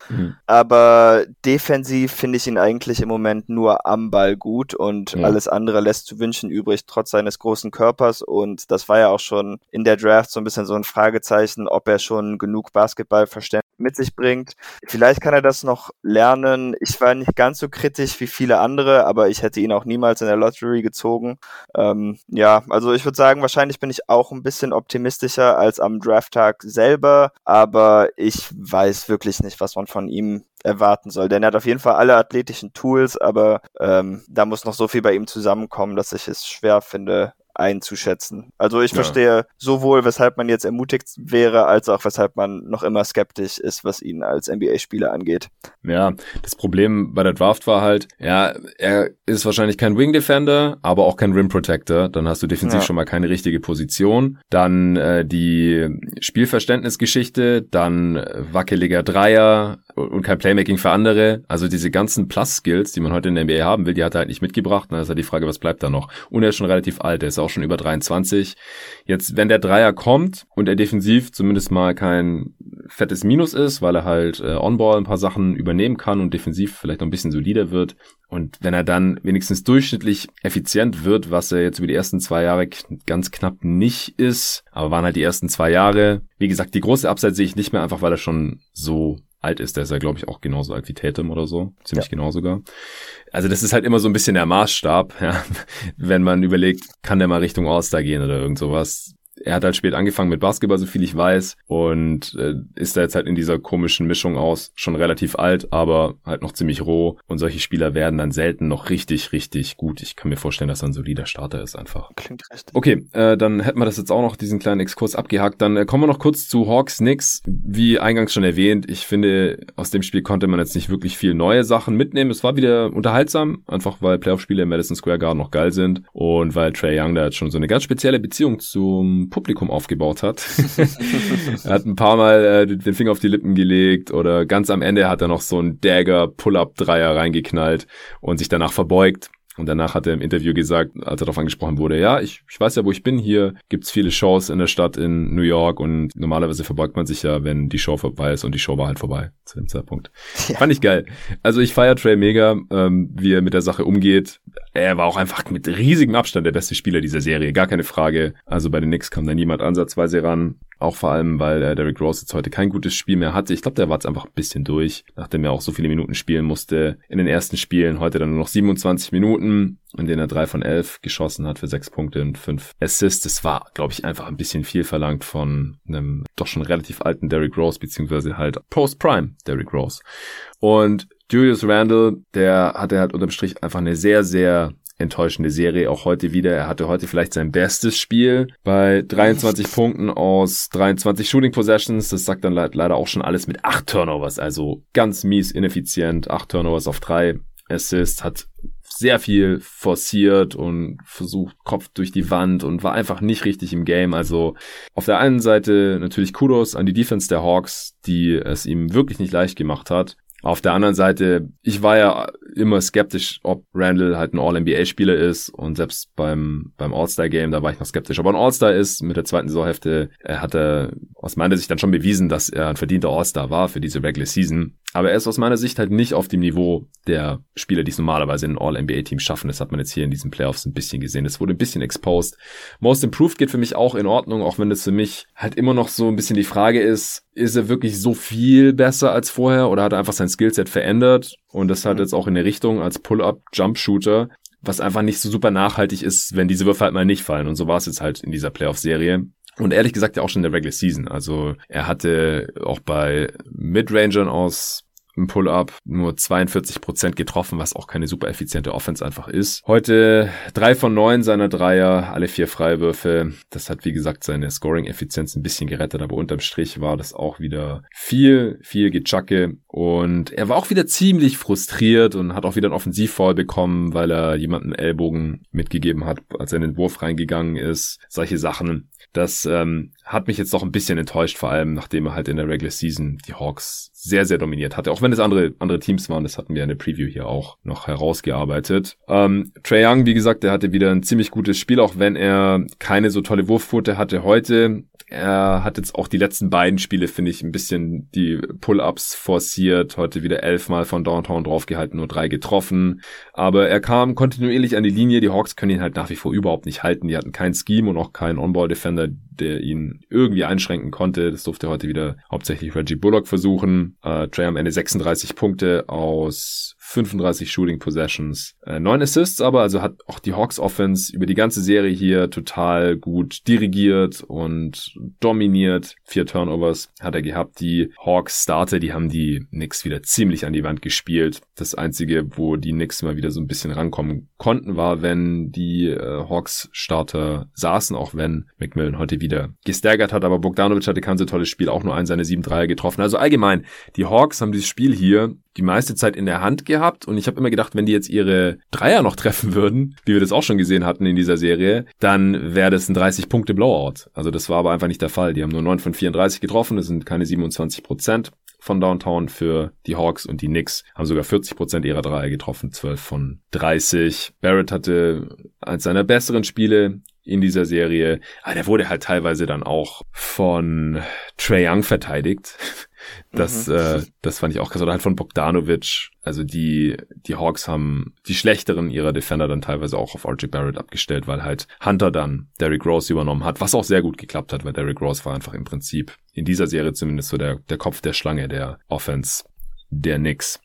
Aber defensiv finde ich ihn eigentlich im Moment nur am Ball gut und alles andere lässt zu wünschen übrig, trotz seines großen Körpers. Und das war ja auch schon in der Draft so ein bisschen so ein Fragezeichen, ob er schon genug Basketballverständnis mit sich bringt. Vielleicht kann er das noch lernen. Ich war nicht ganz so kritisch wie viele andere, aber ich hätte ihn auch niemals in der Lottery gezogen. Ja, also ich würde sagen, wahrscheinlich bin ich auch ein bisschen optimistischer als am Drafttag selber, aber ich weiß wirklich nicht, was man von ihm erwarten soll. Denn er hat auf jeden Fall alle athletischen Tools, aber da muss noch so viel bei ihm zusammenkommen, dass ich es schwer finde, einzuschätzen. Also ich verstehe sowohl, weshalb man jetzt ermutigt wäre, als auch weshalb man noch immer skeptisch ist, was ihn als NBA-Spieler angeht. Ja, das Problem bei der Draft war halt, ja, er ist wahrscheinlich kein Wing-Defender, aber auch kein Rim-Protector. Dann hast du defensiv schon mal keine richtige Position. Dann die Spielverständnisgeschichte, dann wackeliger Dreier und kein Playmaking für andere. Also diese ganzen Plus-Skills, die man heute in der NBA haben will, die hat er halt nicht mitgebracht. Dann ist halt die Frage, was bleibt da noch? Und er ist schon relativ alt, er ist auch schon über 23. Jetzt, wenn der Dreier kommt und er defensiv zumindest mal kein fettes Minus ist, weil er halt On-Ball ein paar Sachen übernehmen kann und defensiv vielleicht noch ein bisschen solider wird. Und wenn er dann wenigstens durchschnittlich effizient wird, was er jetzt über die ersten 2 Jahre ganz knapp nicht ist, aber waren halt die ersten 2 Jahre. Wie gesagt, die große Upside sehe ich nicht mehr, einfach weil er schon so alt ist. Der ist ja, glaube ich, auch genauso alt wie Tatum oder so. Ziemlich genau sogar. Also das ist halt immer so ein bisschen der Maßstab, ja, wenn man überlegt, kann der mal Richtung All-Star gehen oder irgend sowas. Er hat halt spät angefangen mit Basketball, so viel ich weiß, und ist da jetzt halt in dieser komischen Mischung aus, schon relativ alt, aber halt noch ziemlich roh, und solche Spieler werden dann selten noch richtig, richtig gut. Ich kann mir vorstellen, dass er ein solider Starter ist einfach. Klingt recht. Okay, dann hätten wir das jetzt auch noch, diesen kleinen Exkurs abgehakt. Dann kommen wir noch kurz zu Hawks Knicks. Wie eingangs schon erwähnt, ich finde, aus dem Spiel konnte man jetzt nicht wirklich viel neue Sachen mitnehmen. Es war wieder unterhaltsam, einfach weil Playoff-Spiele im Madison Square Garden noch geil sind und weil Trae Young da jetzt schon so eine ganz spezielle Beziehung zum Publikum aufgebaut hat. Er hat ein paar Mal den Finger auf die Lippen gelegt oder ganz am Ende hat er noch so einen Dagger-Pull-Up-Dreier reingeknallt und sich danach verbeugt. Und danach hat er im Interview gesagt, als er darauf angesprochen wurde, ja, ich weiß ja, wo ich bin. Hier gibt's viele Shows in der Stadt in New York und normalerweise verbeugt man sich ja, wenn die Show vorbei ist, und die Show war halt vorbei zu dem Zeitpunkt. Ja. Fand ich geil. Also ich feiere Trae mega, wie er mit der Sache umgeht. Er war auch einfach mit riesigem Abstand der beste Spieler dieser Serie, gar keine Frage. Also bei den Knicks kam da niemand ansatzweise ran. Auch vor allem, weil Derrick Rose jetzt heute kein gutes Spiel mehr hatte. Ich glaube, der war jetzt einfach ein bisschen durch, nachdem er auch so viele Minuten spielen musste in den ersten Spielen. Heute dann nur noch 27 Minuten, in denen er 3 von 11 geschossen hat für 6 Punkte und 5 Assists. Das war, glaube ich, einfach ein bisschen viel verlangt von einem doch schon relativ alten Derrick Rose, beziehungsweise halt Post-Prime Derrick Rose. Und Julius Randle, der hatte halt unterm Strich einfach eine sehr, sehr enttäuschende Serie, auch heute wieder. Er hatte heute vielleicht sein bestes Spiel bei 23 Punkten aus 23 Shooting Possessions. Das sagt dann leider auch schon alles mit 8 Turnovers, also ganz mies ineffizient. 8 Turnovers auf 3 Assists, hat sehr viel forciert und versucht, Kopf durch die Wand, und war einfach nicht richtig im Game. Also auf der einen Seite natürlich Kudos an die Defense der Hawks, die es ihm wirklich nicht leicht gemacht hat. Auf der anderen Seite, ich war ja immer skeptisch, ob Randle halt ein All-NBA-Spieler ist, und selbst beim All-Star-Game, da war ich noch skeptisch. Aber ein All-Star ist, mit der zweiten Saisonhälfte hat er aus meiner Sicht dann schon bewiesen, dass er ein verdienter All-Star war für diese Regular Season. Aber er ist aus meiner Sicht halt nicht auf dem Niveau der Spieler, die es normalerweise in ein All-NBA-Team schaffen. Das hat man jetzt hier in diesen Playoffs ein bisschen gesehen. Es wurde ein bisschen exposed. Most Improved geht für mich auch in Ordnung, auch wenn das für mich halt immer noch so ein bisschen die Frage ist er wirklich so viel besser als vorher, oder hat er einfach sein Skillset verändert? Und das hat jetzt auch in der Richtung als Pull-Up-Jump-Shooter, was einfach nicht so super nachhaltig ist, wenn diese Würfe halt mal nicht fallen. Und so war es jetzt halt in dieser Playoff-Serie. Und ehrlich gesagt ja auch schon in der Regular Season. Also er hatte auch bei Midrangern aus im Pull-Up, nur 42% getroffen, was auch keine super effiziente Offense einfach ist. Heute 3 von 9 seiner Dreier, alle 4 Freiwürfe. Das hat, wie gesagt, seine Scoring-Effizienz ein bisschen gerettet, aber unterm Strich war das auch wieder viel Gechacke. Und er war auch wieder ziemlich frustriert und hat auch wieder einen Offensivfoul bekommen, weil er jemanden Ellbogen mitgegeben hat, als er in den Wurf reingegangen ist. Solche Sachen. Das hat mich jetzt doch ein bisschen enttäuscht, vor allem nachdem er halt in der Regular Season die Hawks sehr, sehr dominiert hatte. Auch wenn es andere Teams waren, das hatten wir in der Preview hier auch noch herausgearbeitet. Trae Young, wie gesagt, der hatte wieder ein ziemlich gutes Spiel, auch wenn er keine so tolle Wurfquote hatte heute. Er hat jetzt auch die letzten beiden Spiele, finde ich, ein bisschen die Pull-Ups forciert. Heute wieder 11 Mal von Downtown draufgehalten, nur 3 getroffen. Aber er kam kontinuierlich an die Linie. Die Hawks können ihn halt nach wie vor überhaupt nicht halten. Die hatten kein Scheme und auch keinen On-Ball-Defender, der ihn irgendwie einschränken konnte. Das durfte heute wieder hauptsächlich Reggie Bullock versuchen. Trae am Ende 36 Punkte aus 35 Shooting Possessions, 9 Assists aber, also hat auch die Hawks Offense über die ganze Serie hier total gut dirigiert und dominiert. 4 Turnovers hat er gehabt. Die Hawks Starter, die haben die Knicks wieder ziemlich an die Wand gespielt. Das Einzige, wo die Knicks mal wieder so ein bisschen rankommen konnten, war, wenn die Hawks Starter saßen, auch wenn McMillan heute wieder gestaggert hat, aber Bogdanovic hatte kein so tolles Spiel, auch nur seine 7 Dreier getroffen. Also allgemein, die Hawks haben dieses Spiel hier die meiste Zeit in der Hand gehabt und ich habe immer gedacht, wenn die jetzt ihre Dreier noch treffen würden, wie wir das auch schon gesehen hatten in dieser Serie, dann wäre das ein 30-Punkte-Blowout. Also das war aber einfach nicht der Fall. Die haben nur 9 von 34 getroffen, das sind keine 27% von Downtown für die Hawks und die Knicks haben sogar 40% ihrer Dreier getroffen, 12 von 30. Barrett hatte eins seiner besseren Spiele in dieser Serie, aber der wurde halt teilweise dann auch von Trae Young verteidigt. Das fand ich auch krass. Oder halt von Bogdanovic. Also die Hawks haben die schlechteren ihrer Defender dann teilweise auch auf RJ Barrett abgestellt, weil halt Hunter dann Derrick Rose übernommen hat, was auch sehr gut geklappt hat, weil Derrick Rose war einfach im Prinzip in dieser Serie zumindest so der Kopf der Schlange der Offense der Knicks.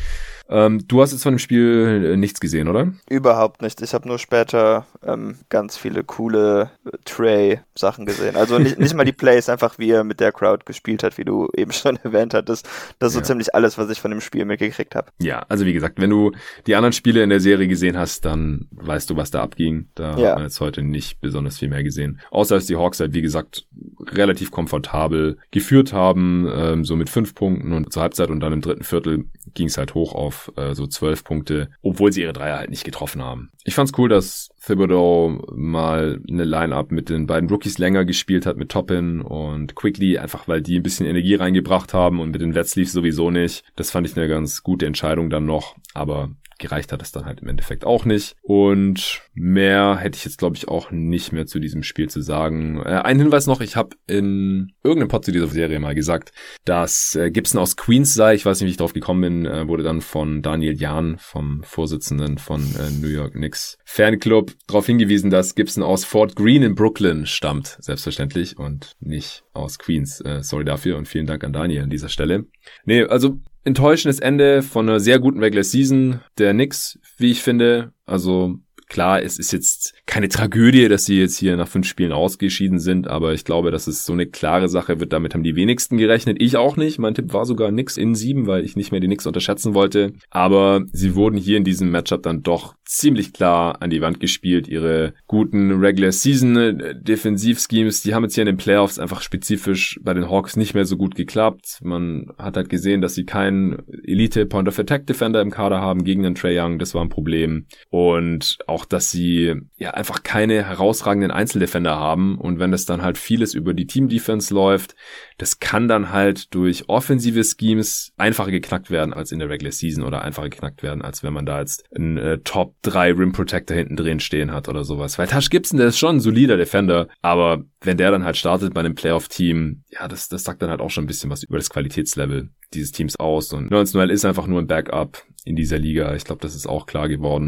Du hast jetzt von dem Spiel nichts gesehen, oder? Überhaupt nicht. Ich habe nur später ganz viele coole Trae-Sachen gesehen. Also nicht mal die Plays, einfach wie er mit der Crowd gespielt hat, wie du eben schon erwähnt hattest. Das ist so ziemlich alles, was ich von dem Spiel mitgekriegt habe. Ja, also wie gesagt, wenn du die anderen Spiele in der Serie gesehen hast, dann weißt du, was da abging. Da hat man jetzt heute nicht besonders viel mehr gesehen. Außer dass die Hawks halt, wie gesagt, relativ komfortabel geführt haben, so mit 5 Punkten und zur Halbzeit und dann im dritten Viertel ging es halt hoch auf so 12 Punkte, obwohl sie ihre Dreier halt nicht getroffen haben. Ich fand's cool, dass Thibodeau mal eine Line-Up mit den beiden Rookies länger gespielt hat, mit Toppin und Quickly, einfach weil die ein bisschen Energie reingebracht haben und mit den Wetsleeves sowieso nicht. Das fand ich eine ganz gute Entscheidung dann noch, aber gereicht hat es dann halt im Endeffekt auch nicht. Und mehr hätte ich jetzt, glaube ich, auch nicht mehr zu diesem Spiel zu sagen. Ein Hinweis noch, ich habe in irgendeinem Pod zu dieser Serie mal gesagt, dass Gibson aus Queens sei. Ich weiß nicht, wie ich drauf gekommen bin. Wurde dann von Daniel Jahn, vom Vorsitzenden von New York Knicks Fanclub, darauf hingewiesen, dass Gibson aus Fort Greene in Brooklyn stammt, selbstverständlich, und nicht aus Queens. Sorry dafür und vielen Dank an Daniel an dieser Stelle. Nee, also enttäuschendes Ende von einer sehr guten Regular Season der Knicks, wie ich finde. Also klar, es ist jetzt keine Tragödie, dass sie jetzt hier nach 5 Spielen ausgeschieden sind, aber ich glaube, dass es so eine klare Sache wird. Damit haben die wenigsten gerechnet. Ich auch nicht. Mein Tipp war sogar Knicks in 7, weil ich nicht mehr die Knicks unterschätzen wollte. Aber sie wurden hier in diesem Matchup dann doch ziemlich klar an die Wand gespielt. Ihre guten Regular Season Defensivschemes, die haben jetzt hier in den Playoffs einfach spezifisch bei den Hawks nicht mehr so gut geklappt. Man hat halt gesehen, dass sie keinen Elite Point of Attack Defender im Kader haben gegen den Trae Young. Das war ein Problem. Und auch, dass sie ja einfach keine herausragenden Einzeldefender haben. Und wenn das dann halt vieles über die Team Defense läuft, das kann dann halt durch offensive Schemes einfacher geknackt werden als in der Regular Season oder einfacher geknackt werden, als wenn man da jetzt einen Top 3 Rim Protector hinten drin stehen hat oder sowas. Weil Taj Gibson, der ist schon ein solider Defender, aber wenn der dann halt startet bei einem Playoff-Team, ja, das sagt dann halt auch schon ein bisschen was über das Qualitätslevel dieses Teams aus. Und Nerlens Noel ist einfach nur ein Backup in dieser Liga. Ich glaube, das ist auch klar geworden.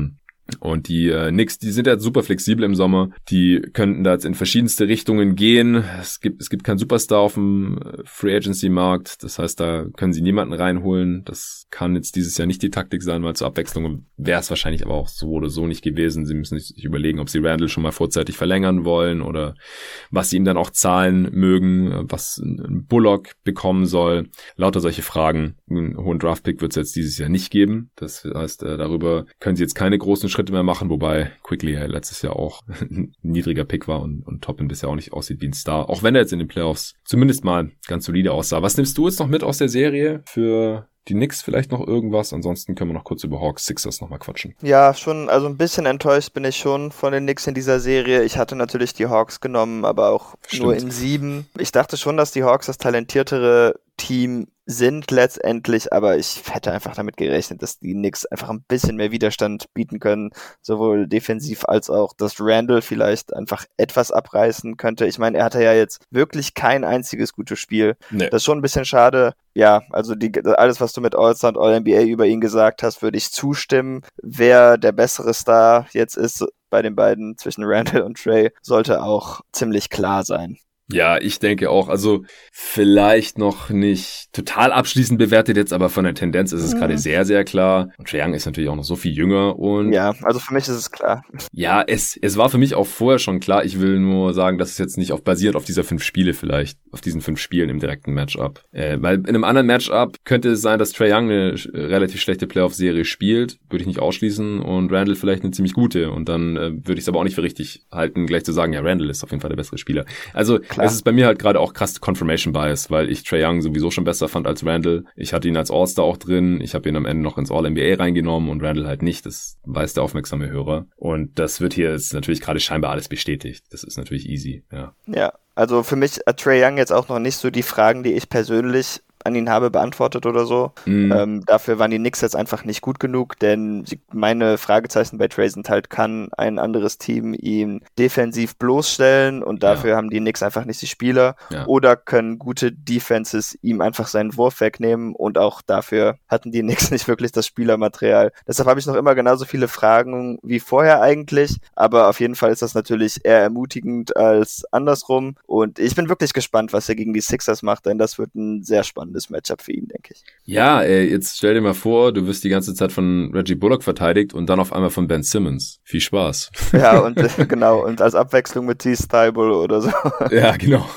Und die Knicks, die sind ja super flexibel im Sommer. Die könnten da jetzt in verschiedenste Richtungen gehen. Es gibt keinen Superstar auf dem Free Agency Markt. Das heißt, da können sie niemanden reinholen. Das kann jetzt dieses Jahr nicht die Taktik sein, weil zur Abwechslung wäre es wahrscheinlich aber auch so oder so nicht gewesen. Sie müssen sich überlegen, ob sie Randle schon mal vorzeitig verlängern wollen oder was sie ihm dann auch zahlen mögen, was ein Bullock bekommen soll. Lauter solche Fragen. Einen hohen Draftpick wird es jetzt dieses Jahr nicht geben. Das heißt, darüber können sie jetzt keine großen Schritte mehr machen, wobei Quickly ja letztes Jahr auch ein niedriger Pick war und Toppin bisher auch nicht aussieht wie ein Star. Auch wenn er jetzt in den Playoffs zumindest mal ganz solide aussah. Was nimmst du jetzt noch mit aus der Serie für die Knicks, vielleicht noch irgendwas? Ansonsten können wir noch kurz über Hawks Sixers nochmal quatschen. Ja, schon, also ein bisschen enttäuscht bin ich schon von den Knicks in dieser Serie. Ich hatte natürlich die Hawks genommen, aber auch nur in 7. Ich dachte schon, dass die Hawks das talentiertere Team sind letztendlich, aber ich hätte einfach damit gerechnet, dass die Knicks einfach ein bisschen mehr Widerstand bieten können, sowohl defensiv als auch, dass Randle vielleicht einfach etwas abreißen könnte. Ich meine, er hatte ja jetzt wirklich kein einziges gutes Spiel. Nee. Das ist schon ein bisschen schade. Ja, also alles, was du mit All-Star und All-NBA über ihn gesagt hast, würde ich zustimmen. Wer der bessere Star jetzt ist bei den beiden zwischen Randle und Trey, sollte auch ziemlich klar sein. Ja, ich denke auch, also vielleicht noch nicht total abschließend bewertet jetzt, aber von der Tendenz ist es gerade sehr, sehr klar. Und Trae Young ist natürlich auch noch so viel jünger und... Ja, also für mich ist es klar. Ja, es war für mich auch vorher schon klar. Ich will nur sagen, dass es jetzt nicht basiert auf dieser 5 Spiele vielleicht, auf diesen 5 Spielen im direkten Matchup. Weil in einem anderen Matchup könnte es sein, dass Trae Young eine relativ schlechte Playoff-Serie spielt, würde ich nicht ausschließen, und Randle vielleicht eine ziemlich gute. Und dann würde ich es aber auch nicht für richtig halten, gleich zu sagen, ja, Randle ist auf jeden Fall der bessere Spieler. Also es ist bei mir halt gerade auch krass Confirmation Bias, weil ich Trae Young sowieso schon besser fand als Randle. Ich hatte ihn als All-Star auch drin. Ich habe ihn am Ende noch ins All-NBA reingenommen und Randle halt nicht. Das weiß der aufmerksame Hörer. Und das wird hier jetzt natürlich gerade scheinbar alles bestätigt. Das ist natürlich easy, ja. Ja, also für mich hat Trae Young jetzt auch noch nicht so die Fragen, die ich persönlich an ihn habe, beantwortet oder so. Dafür waren die Knicks jetzt einfach nicht gut genug, denn meine Fragezeichen bei Trae sind halt, kann ein anderes Team ihn defensiv bloßstellen und dafür haben die Knicks einfach nicht die Spieler oder können gute Defenses ihm einfach seinen Wurf wegnehmen und auch dafür hatten die Knicks nicht wirklich das Spielermaterial. Deshalb habe ich noch immer genauso viele Fragen wie vorher eigentlich, aber auf jeden Fall ist das natürlich eher ermutigend als andersrum und ich bin wirklich gespannt, was er gegen die Sixers macht, denn das wird ein sehr spannendes Matchup für ihn, denke ich. Ja, jetzt stell dir mal vor, du wirst die ganze Zeit von Reggie Bullock verteidigt und dann auf einmal von Ben Simmons. Viel Spaß. Ja, und genau, und als Abwechslung mit Thibault oder so. Ja, genau.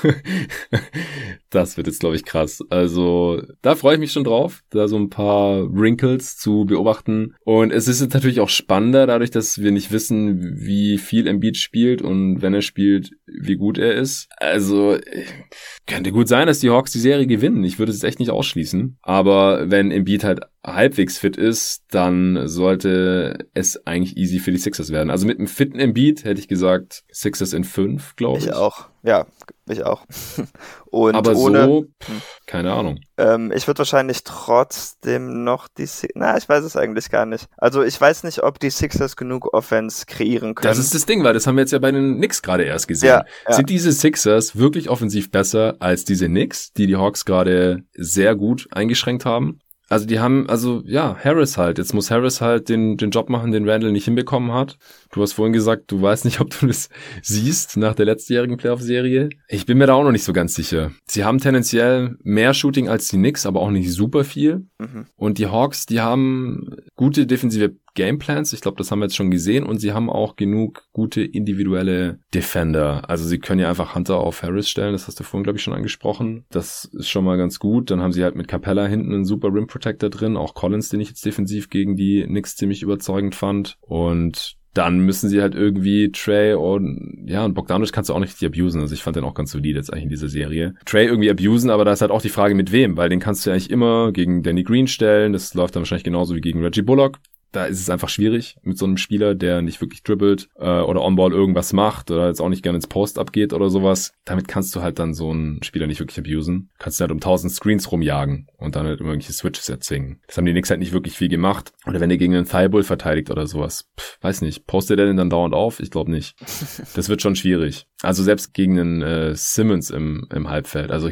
Das wird jetzt, glaube ich, krass. Also, da freue ich mich schon drauf, da so ein paar Wrinkles zu beobachten. Und es ist jetzt natürlich auch spannender, dadurch, dass wir nicht wissen, wie viel Embiid spielt und wenn er spielt, wie gut er ist. Also, könnte gut sein, dass die Hawks die Serie gewinnen. Ich würde es echt nicht ausschließen. Aber wenn Embiid halt halbwegs fit ist, dann sollte es eigentlich easy für die Sixers werden. Also mit einem fitten Embiid hätte ich gesagt Sixers in 5, glaube ich. Ich auch. Ja, ich auch. Und aber ohne, so, keine Ahnung. Ich würde wahrscheinlich trotzdem noch ich weiß es eigentlich gar nicht. Also ich weiß nicht, ob die Sixers genug Offense kreieren können. Das ist das Ding, weil das haben wir jetzt ja bei den Knicks gerade erst gesehen. Ja. Sind diese Sixers wirklich offensiv besser als diese Knicks, die Hawks gerade sehr gut eingeschränkt haben? Also die haben, Harris halt. Jetzt muss Harris halt den Job machen, den Randle nicht hinbekommen hat. Du hast vorhin gesagt, du weißt nicht, ob du das siehst nach der letztjährigen Playoff-Serie. Ich bin mir da auch noch nicht so ganz sicher. Sie haben tendenziell mehr Shooting als die Knicks, aber auch nicht super viel. Und die Hawks, die haben gute defensive Gameplans, ich glaube, das haben wir jetzt schon gesehen, und sie haben auch genug gute individuelle Defender. Also sie können ja einfach Hunter auf Harris stellen, das hast du vorhin, glaube ich, schon angesprochen. Das ist schon mal ganz gut. Dann haben sie halt mit Capella hinten einen super Rim Protector drin, auch Collins, den ich jetzt defensiv gegen die Knicks ziemlich überzeugend fand. Und dann müssen sie halt irgendwie Trae und Bogdanovic kannst du auch nicht richtig abusen. Also ich fand den auch ganz solide jetzt eigentlich in dieser Serie. Trae irgendwie abusen, aber da ist halt auch die Frage, mit wem, weil den kannst du ja eigentlich immer gegen Danny Green stellen. Das läuft dann wahrscheinlich genauso wie gegen Reggie Bullock. Da ist es einfach schwierig mit so einem Spieler, der nicht wirklich dribbelt oder on-ball irgendwas macht oder jetzt auch nicht gerne ins Post abgeht oder sowas. Damit kannst du halt dann so einen Spieler nicht wirklich abusen. Kannst du halt um 1000 Screens rumjagen und dann halt irgendwelche Switches erzwingen. Das haben die Knicks halt nicht wirklich viel gemacht. Oder wenn ihr gegen einen Thibault verteidigt oder sowas. Weiß nicht. Postet er den dann dauernd auf? Ich glaube nicht. Das wird schon schwierig. Also selbst gegen einen Simmons im Halbfeld. Also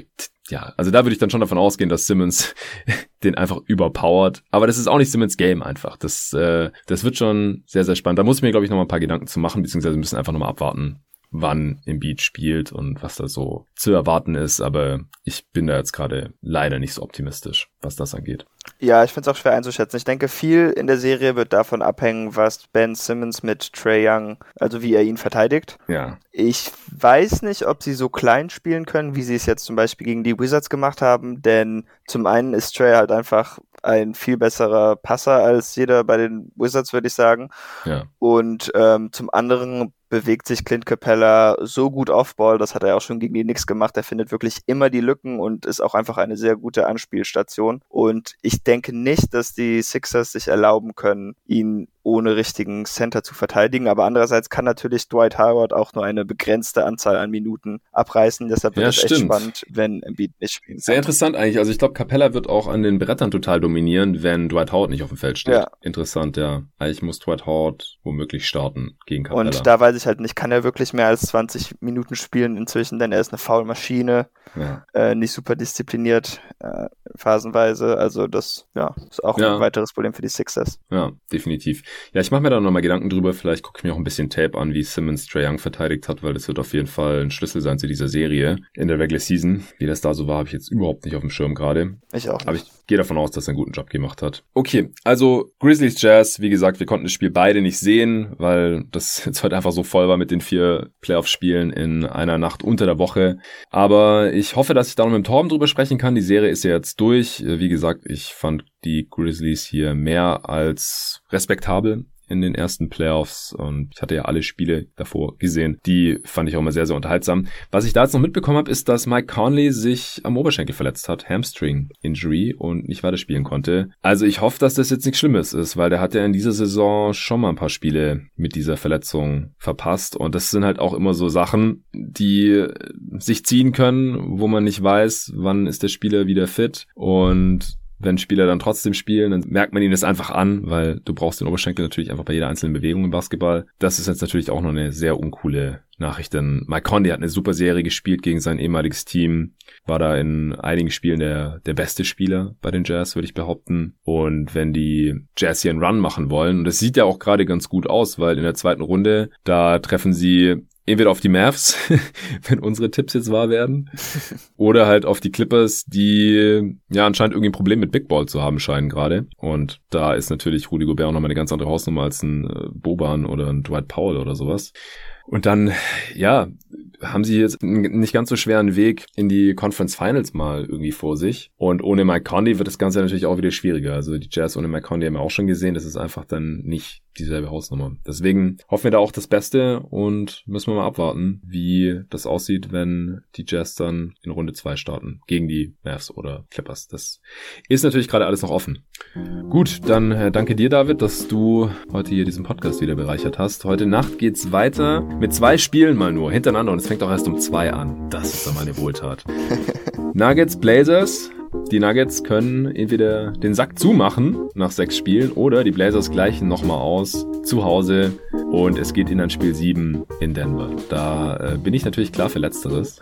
ja, also da würde ich dann schon davon ausgehen, dass Simmons den einfach überpowert. Aber das ist auch nicht Simmons Game einfach. Das wird schon sehr, sehr spannend. Da muss ich mir, glaube ich, noch mal ein paar Gedanken zu machen, beziehungsweise müssen einfach noch mal abwarten, wann Embiid spielt und was da so zu erwarten ist. Aber ich bin da jetzt gerade leider nicht so optimistisch, was das angeht. Ja, ich finde es auch schwer einzuschätzen. Ich denke, viel in der Serie wird davon abhängen, was Ben Simmons mit Trae Young, also wie er ihn verteidigt. Ja. Ich weiß nicht, ob sie so klein spielen können, wie sie es jetzt zum Beispiel gegen die Wizards gemacht haben, denn zum einen ist Trae halt einfach ein viel besserer Passer als jeder bei den Wizards, würde ich sagen. Ja. Und zum anderen bewegt sich Clint Capella so gut Offball, das hat er auch schon gegen die Knicks gemacht, er findet wirklich immer die Lücken und ist auch einfach eine sehr gute Anspielstation. Und ich denke nicht, dass die Sixers sich erlauben können, ihn ohne richtigen Center zu verteidigen, aber andererseits kann natürlich Dwight Howard auch nur eine begrenzte Anzahl an Minuten abreißen, deshalb wird es echt spannend, wenn Embiid nicht spielen kann. Sehr interessant eigentlich, also ich glaube, Capella wird auch an den Brettern total dominieren, wenn Dwight Howard nicht auf dem Feld steht. Ja. Interessant, ja. Eigentlich muss Dwight Howard womöglich starten gegen Capella. Und da weiß ich halt nicht, kann er wirklich mehr als 20 Minuten spielen inzwischen, denn er ist eine Foulmaschine, nicht super diszipliniert, phasenweise, also das ist auch ein weiteres Problem für die Sixers. Ja, definitiv. Ja, ich mache mir da nochmal Gedanken drüber, vielleicht gucke ich mir auch ein bisschen Tape an, wie Simmons Trae Young verteidigt hat, weil das wird auf jeden Fall ein Schlüssel sein zu dieser Serie in der Regular Season. Wie das da so war, habe ich jetzt überhaupt nicht auf dem Schirm gerade. Ich auch nicht. Aber ich gehe davon aus, dass er einen guten Job gemacht hat. Okay, also Grizzlies Jazz, wie gesagt, wir konnten das Spiel beide nicht sehen, weil das jetzt heute einfach so voll war mit den 4 Playoff-Spielen in einer Nacht unter der Woche. Aber ich hoffe, dass ich da noch mit dem Torben drüber sprechen kann. Die Serie ist ja jetzt durch. Wie gesagt, ich fand die Grizzlies hier mehr als respektabel in den ersten Playoffs und ich hatte ja alle Spiele davor gesehen. Die fand ich auch mal sehr, sehr unterhaltsam. Was ich da jetzt noch mitbekommen habe, ist, dass Mike Conley sich am Oberschenkel verletzt hat, Hamstring-Injury, und nicht weiterspielen konnte. Also ich hoffe, dass das jetzt nichts Schlimmes ist, weil der hat ja in dieser Saison schon mal ein paar Spiele mit dieser Verletzung verpasst und das sind halt auch immer so Sachen, die sich ziehen können, wo man nicht weiß, wann ist der Spieler wieder fit, und wenn Spieler dann trotzdem spielen, dann merkt man ihnen das einfach an, weil du brauchst den Oberschenkel natürlich einfach bei jeder einzelnen Bewegung im Basketball. Das ist jetzt natürlich auch noch eine sehr uncoole Nachricht, denn Mike Conley hat eine super Serie gespielt gegen sein ehemaliges Team, war da in einigen Spielen der beste Spieler bei den Jazz, würde ich behaupten. Und wenn die Jazz hier einen Run machen wollen, und das sieht ja auch gerade ganz gut aus, weil in der zweiten Runde, da treffen sie entweder auf die Mavs, wenn unsere Tipps jetzt wahr werden, oder halt auf die Clippers, die ja anscheinend irgendwie ein Problem mit Big Ball zu haben scheinen gerade. Und da ist natürlich Rudy Gobert auch nochmal eine ganz andere Hausnummer als ein Boban oder ein Dwight Powell oder sowas. Und dann, ja, haben sie jetzt einen nicht ganz so schweren Weg in die Conference Finals mal irgendwie vor sich. Und ohne Mike Conley wird das Ganze natürlich auch wieder schwieriger. Also die Jazz ohne Mike Conley haben wir auch schon gesehen. Das ist einfach dann nicht dieselbe Hausnummer. Deswegen hoffen wir da auch das Beste und müssen wir mal abwarten, wie das aussieht, wenn die Jazz dann in Runde 2 starten. Gegen die Mavs oder Clippers. Das ist natürlich gerade alles noch offen. Gut, dann danke dir, David, dass du heute hier diesen Podcast wieder bereichert hast. Heute Nacht geht's weiter mit 2 Spielen mal nur hintereinander und es fängt auch erst um 2 an. Das ist doch mal eine Wohltat. Nuggets, Blazers. Die Nuggets können entweder den Sack zumachen nach 6 Spielen oder die Blazers gleichen nochmal aus zu Hause und es geht in ein Spiel 7 in Denver. Da bin ich natürlich klar für Letzteres.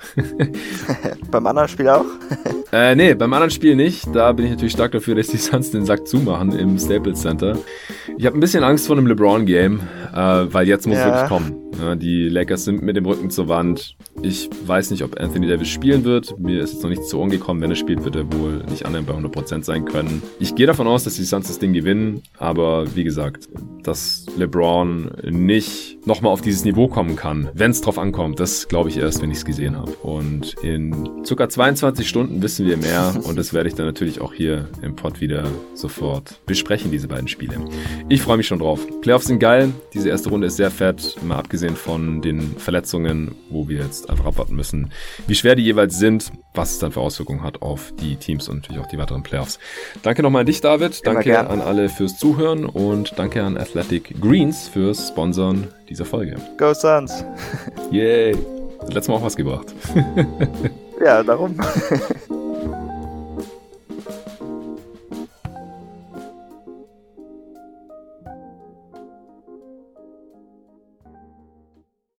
Beim anderen Spiel auch? Nee, beim anderen Spiel nicht. Da bin ich natürlich stark dafür, dass die Suns den Sack zumachen im Staples Center. Ich habe ein bisschen Angst vor einem LeBron-Game, weil jetzt muss wirklich kommen. Ja, die Lakers sind mit dem Rücken zur Wand. Ich weiß nicht, ob Anthony Davis spielen wird. Mir ist jetzt noch nichts zu Ohren gekommen. Wenn er spielt, wird er wohl nicht annähernd bei 100% sein können. Ich gehe davon aus, dass die Suns das Ding gewinnen. Aber wie gesagt, dass LeBron nicht nochmal auf dieses Niveau kommen kann, wenn es drauf ankommt, das glaube ich erst, wenn ich es gesehen habe. Und in ca. 22 Stunden wissen wir mehr. Und das werde ich dann natürlich auch hier im Pod wieder sofort besprechen, diese beiden Spiele. Ich freue mich schon drauf. Playoffs sind geil. Diese erste Runde ist sehr fett. Mal abgesehen von den Verletzungen, wo wir jetzt einfach abwarten müssen, wie schwer die jeweils sind, was es dann für Auswirkungen hat auf die Teams und natürlich auch die weiteren Playoffs. Danke nochmal an dich, David. Danke an alle fürs Zuhören und danke an Athletic Greens fürs Sponsoren dieser Folge. Go Suns! Yay! Letztes Mal auch was gebracht. Ja, darum.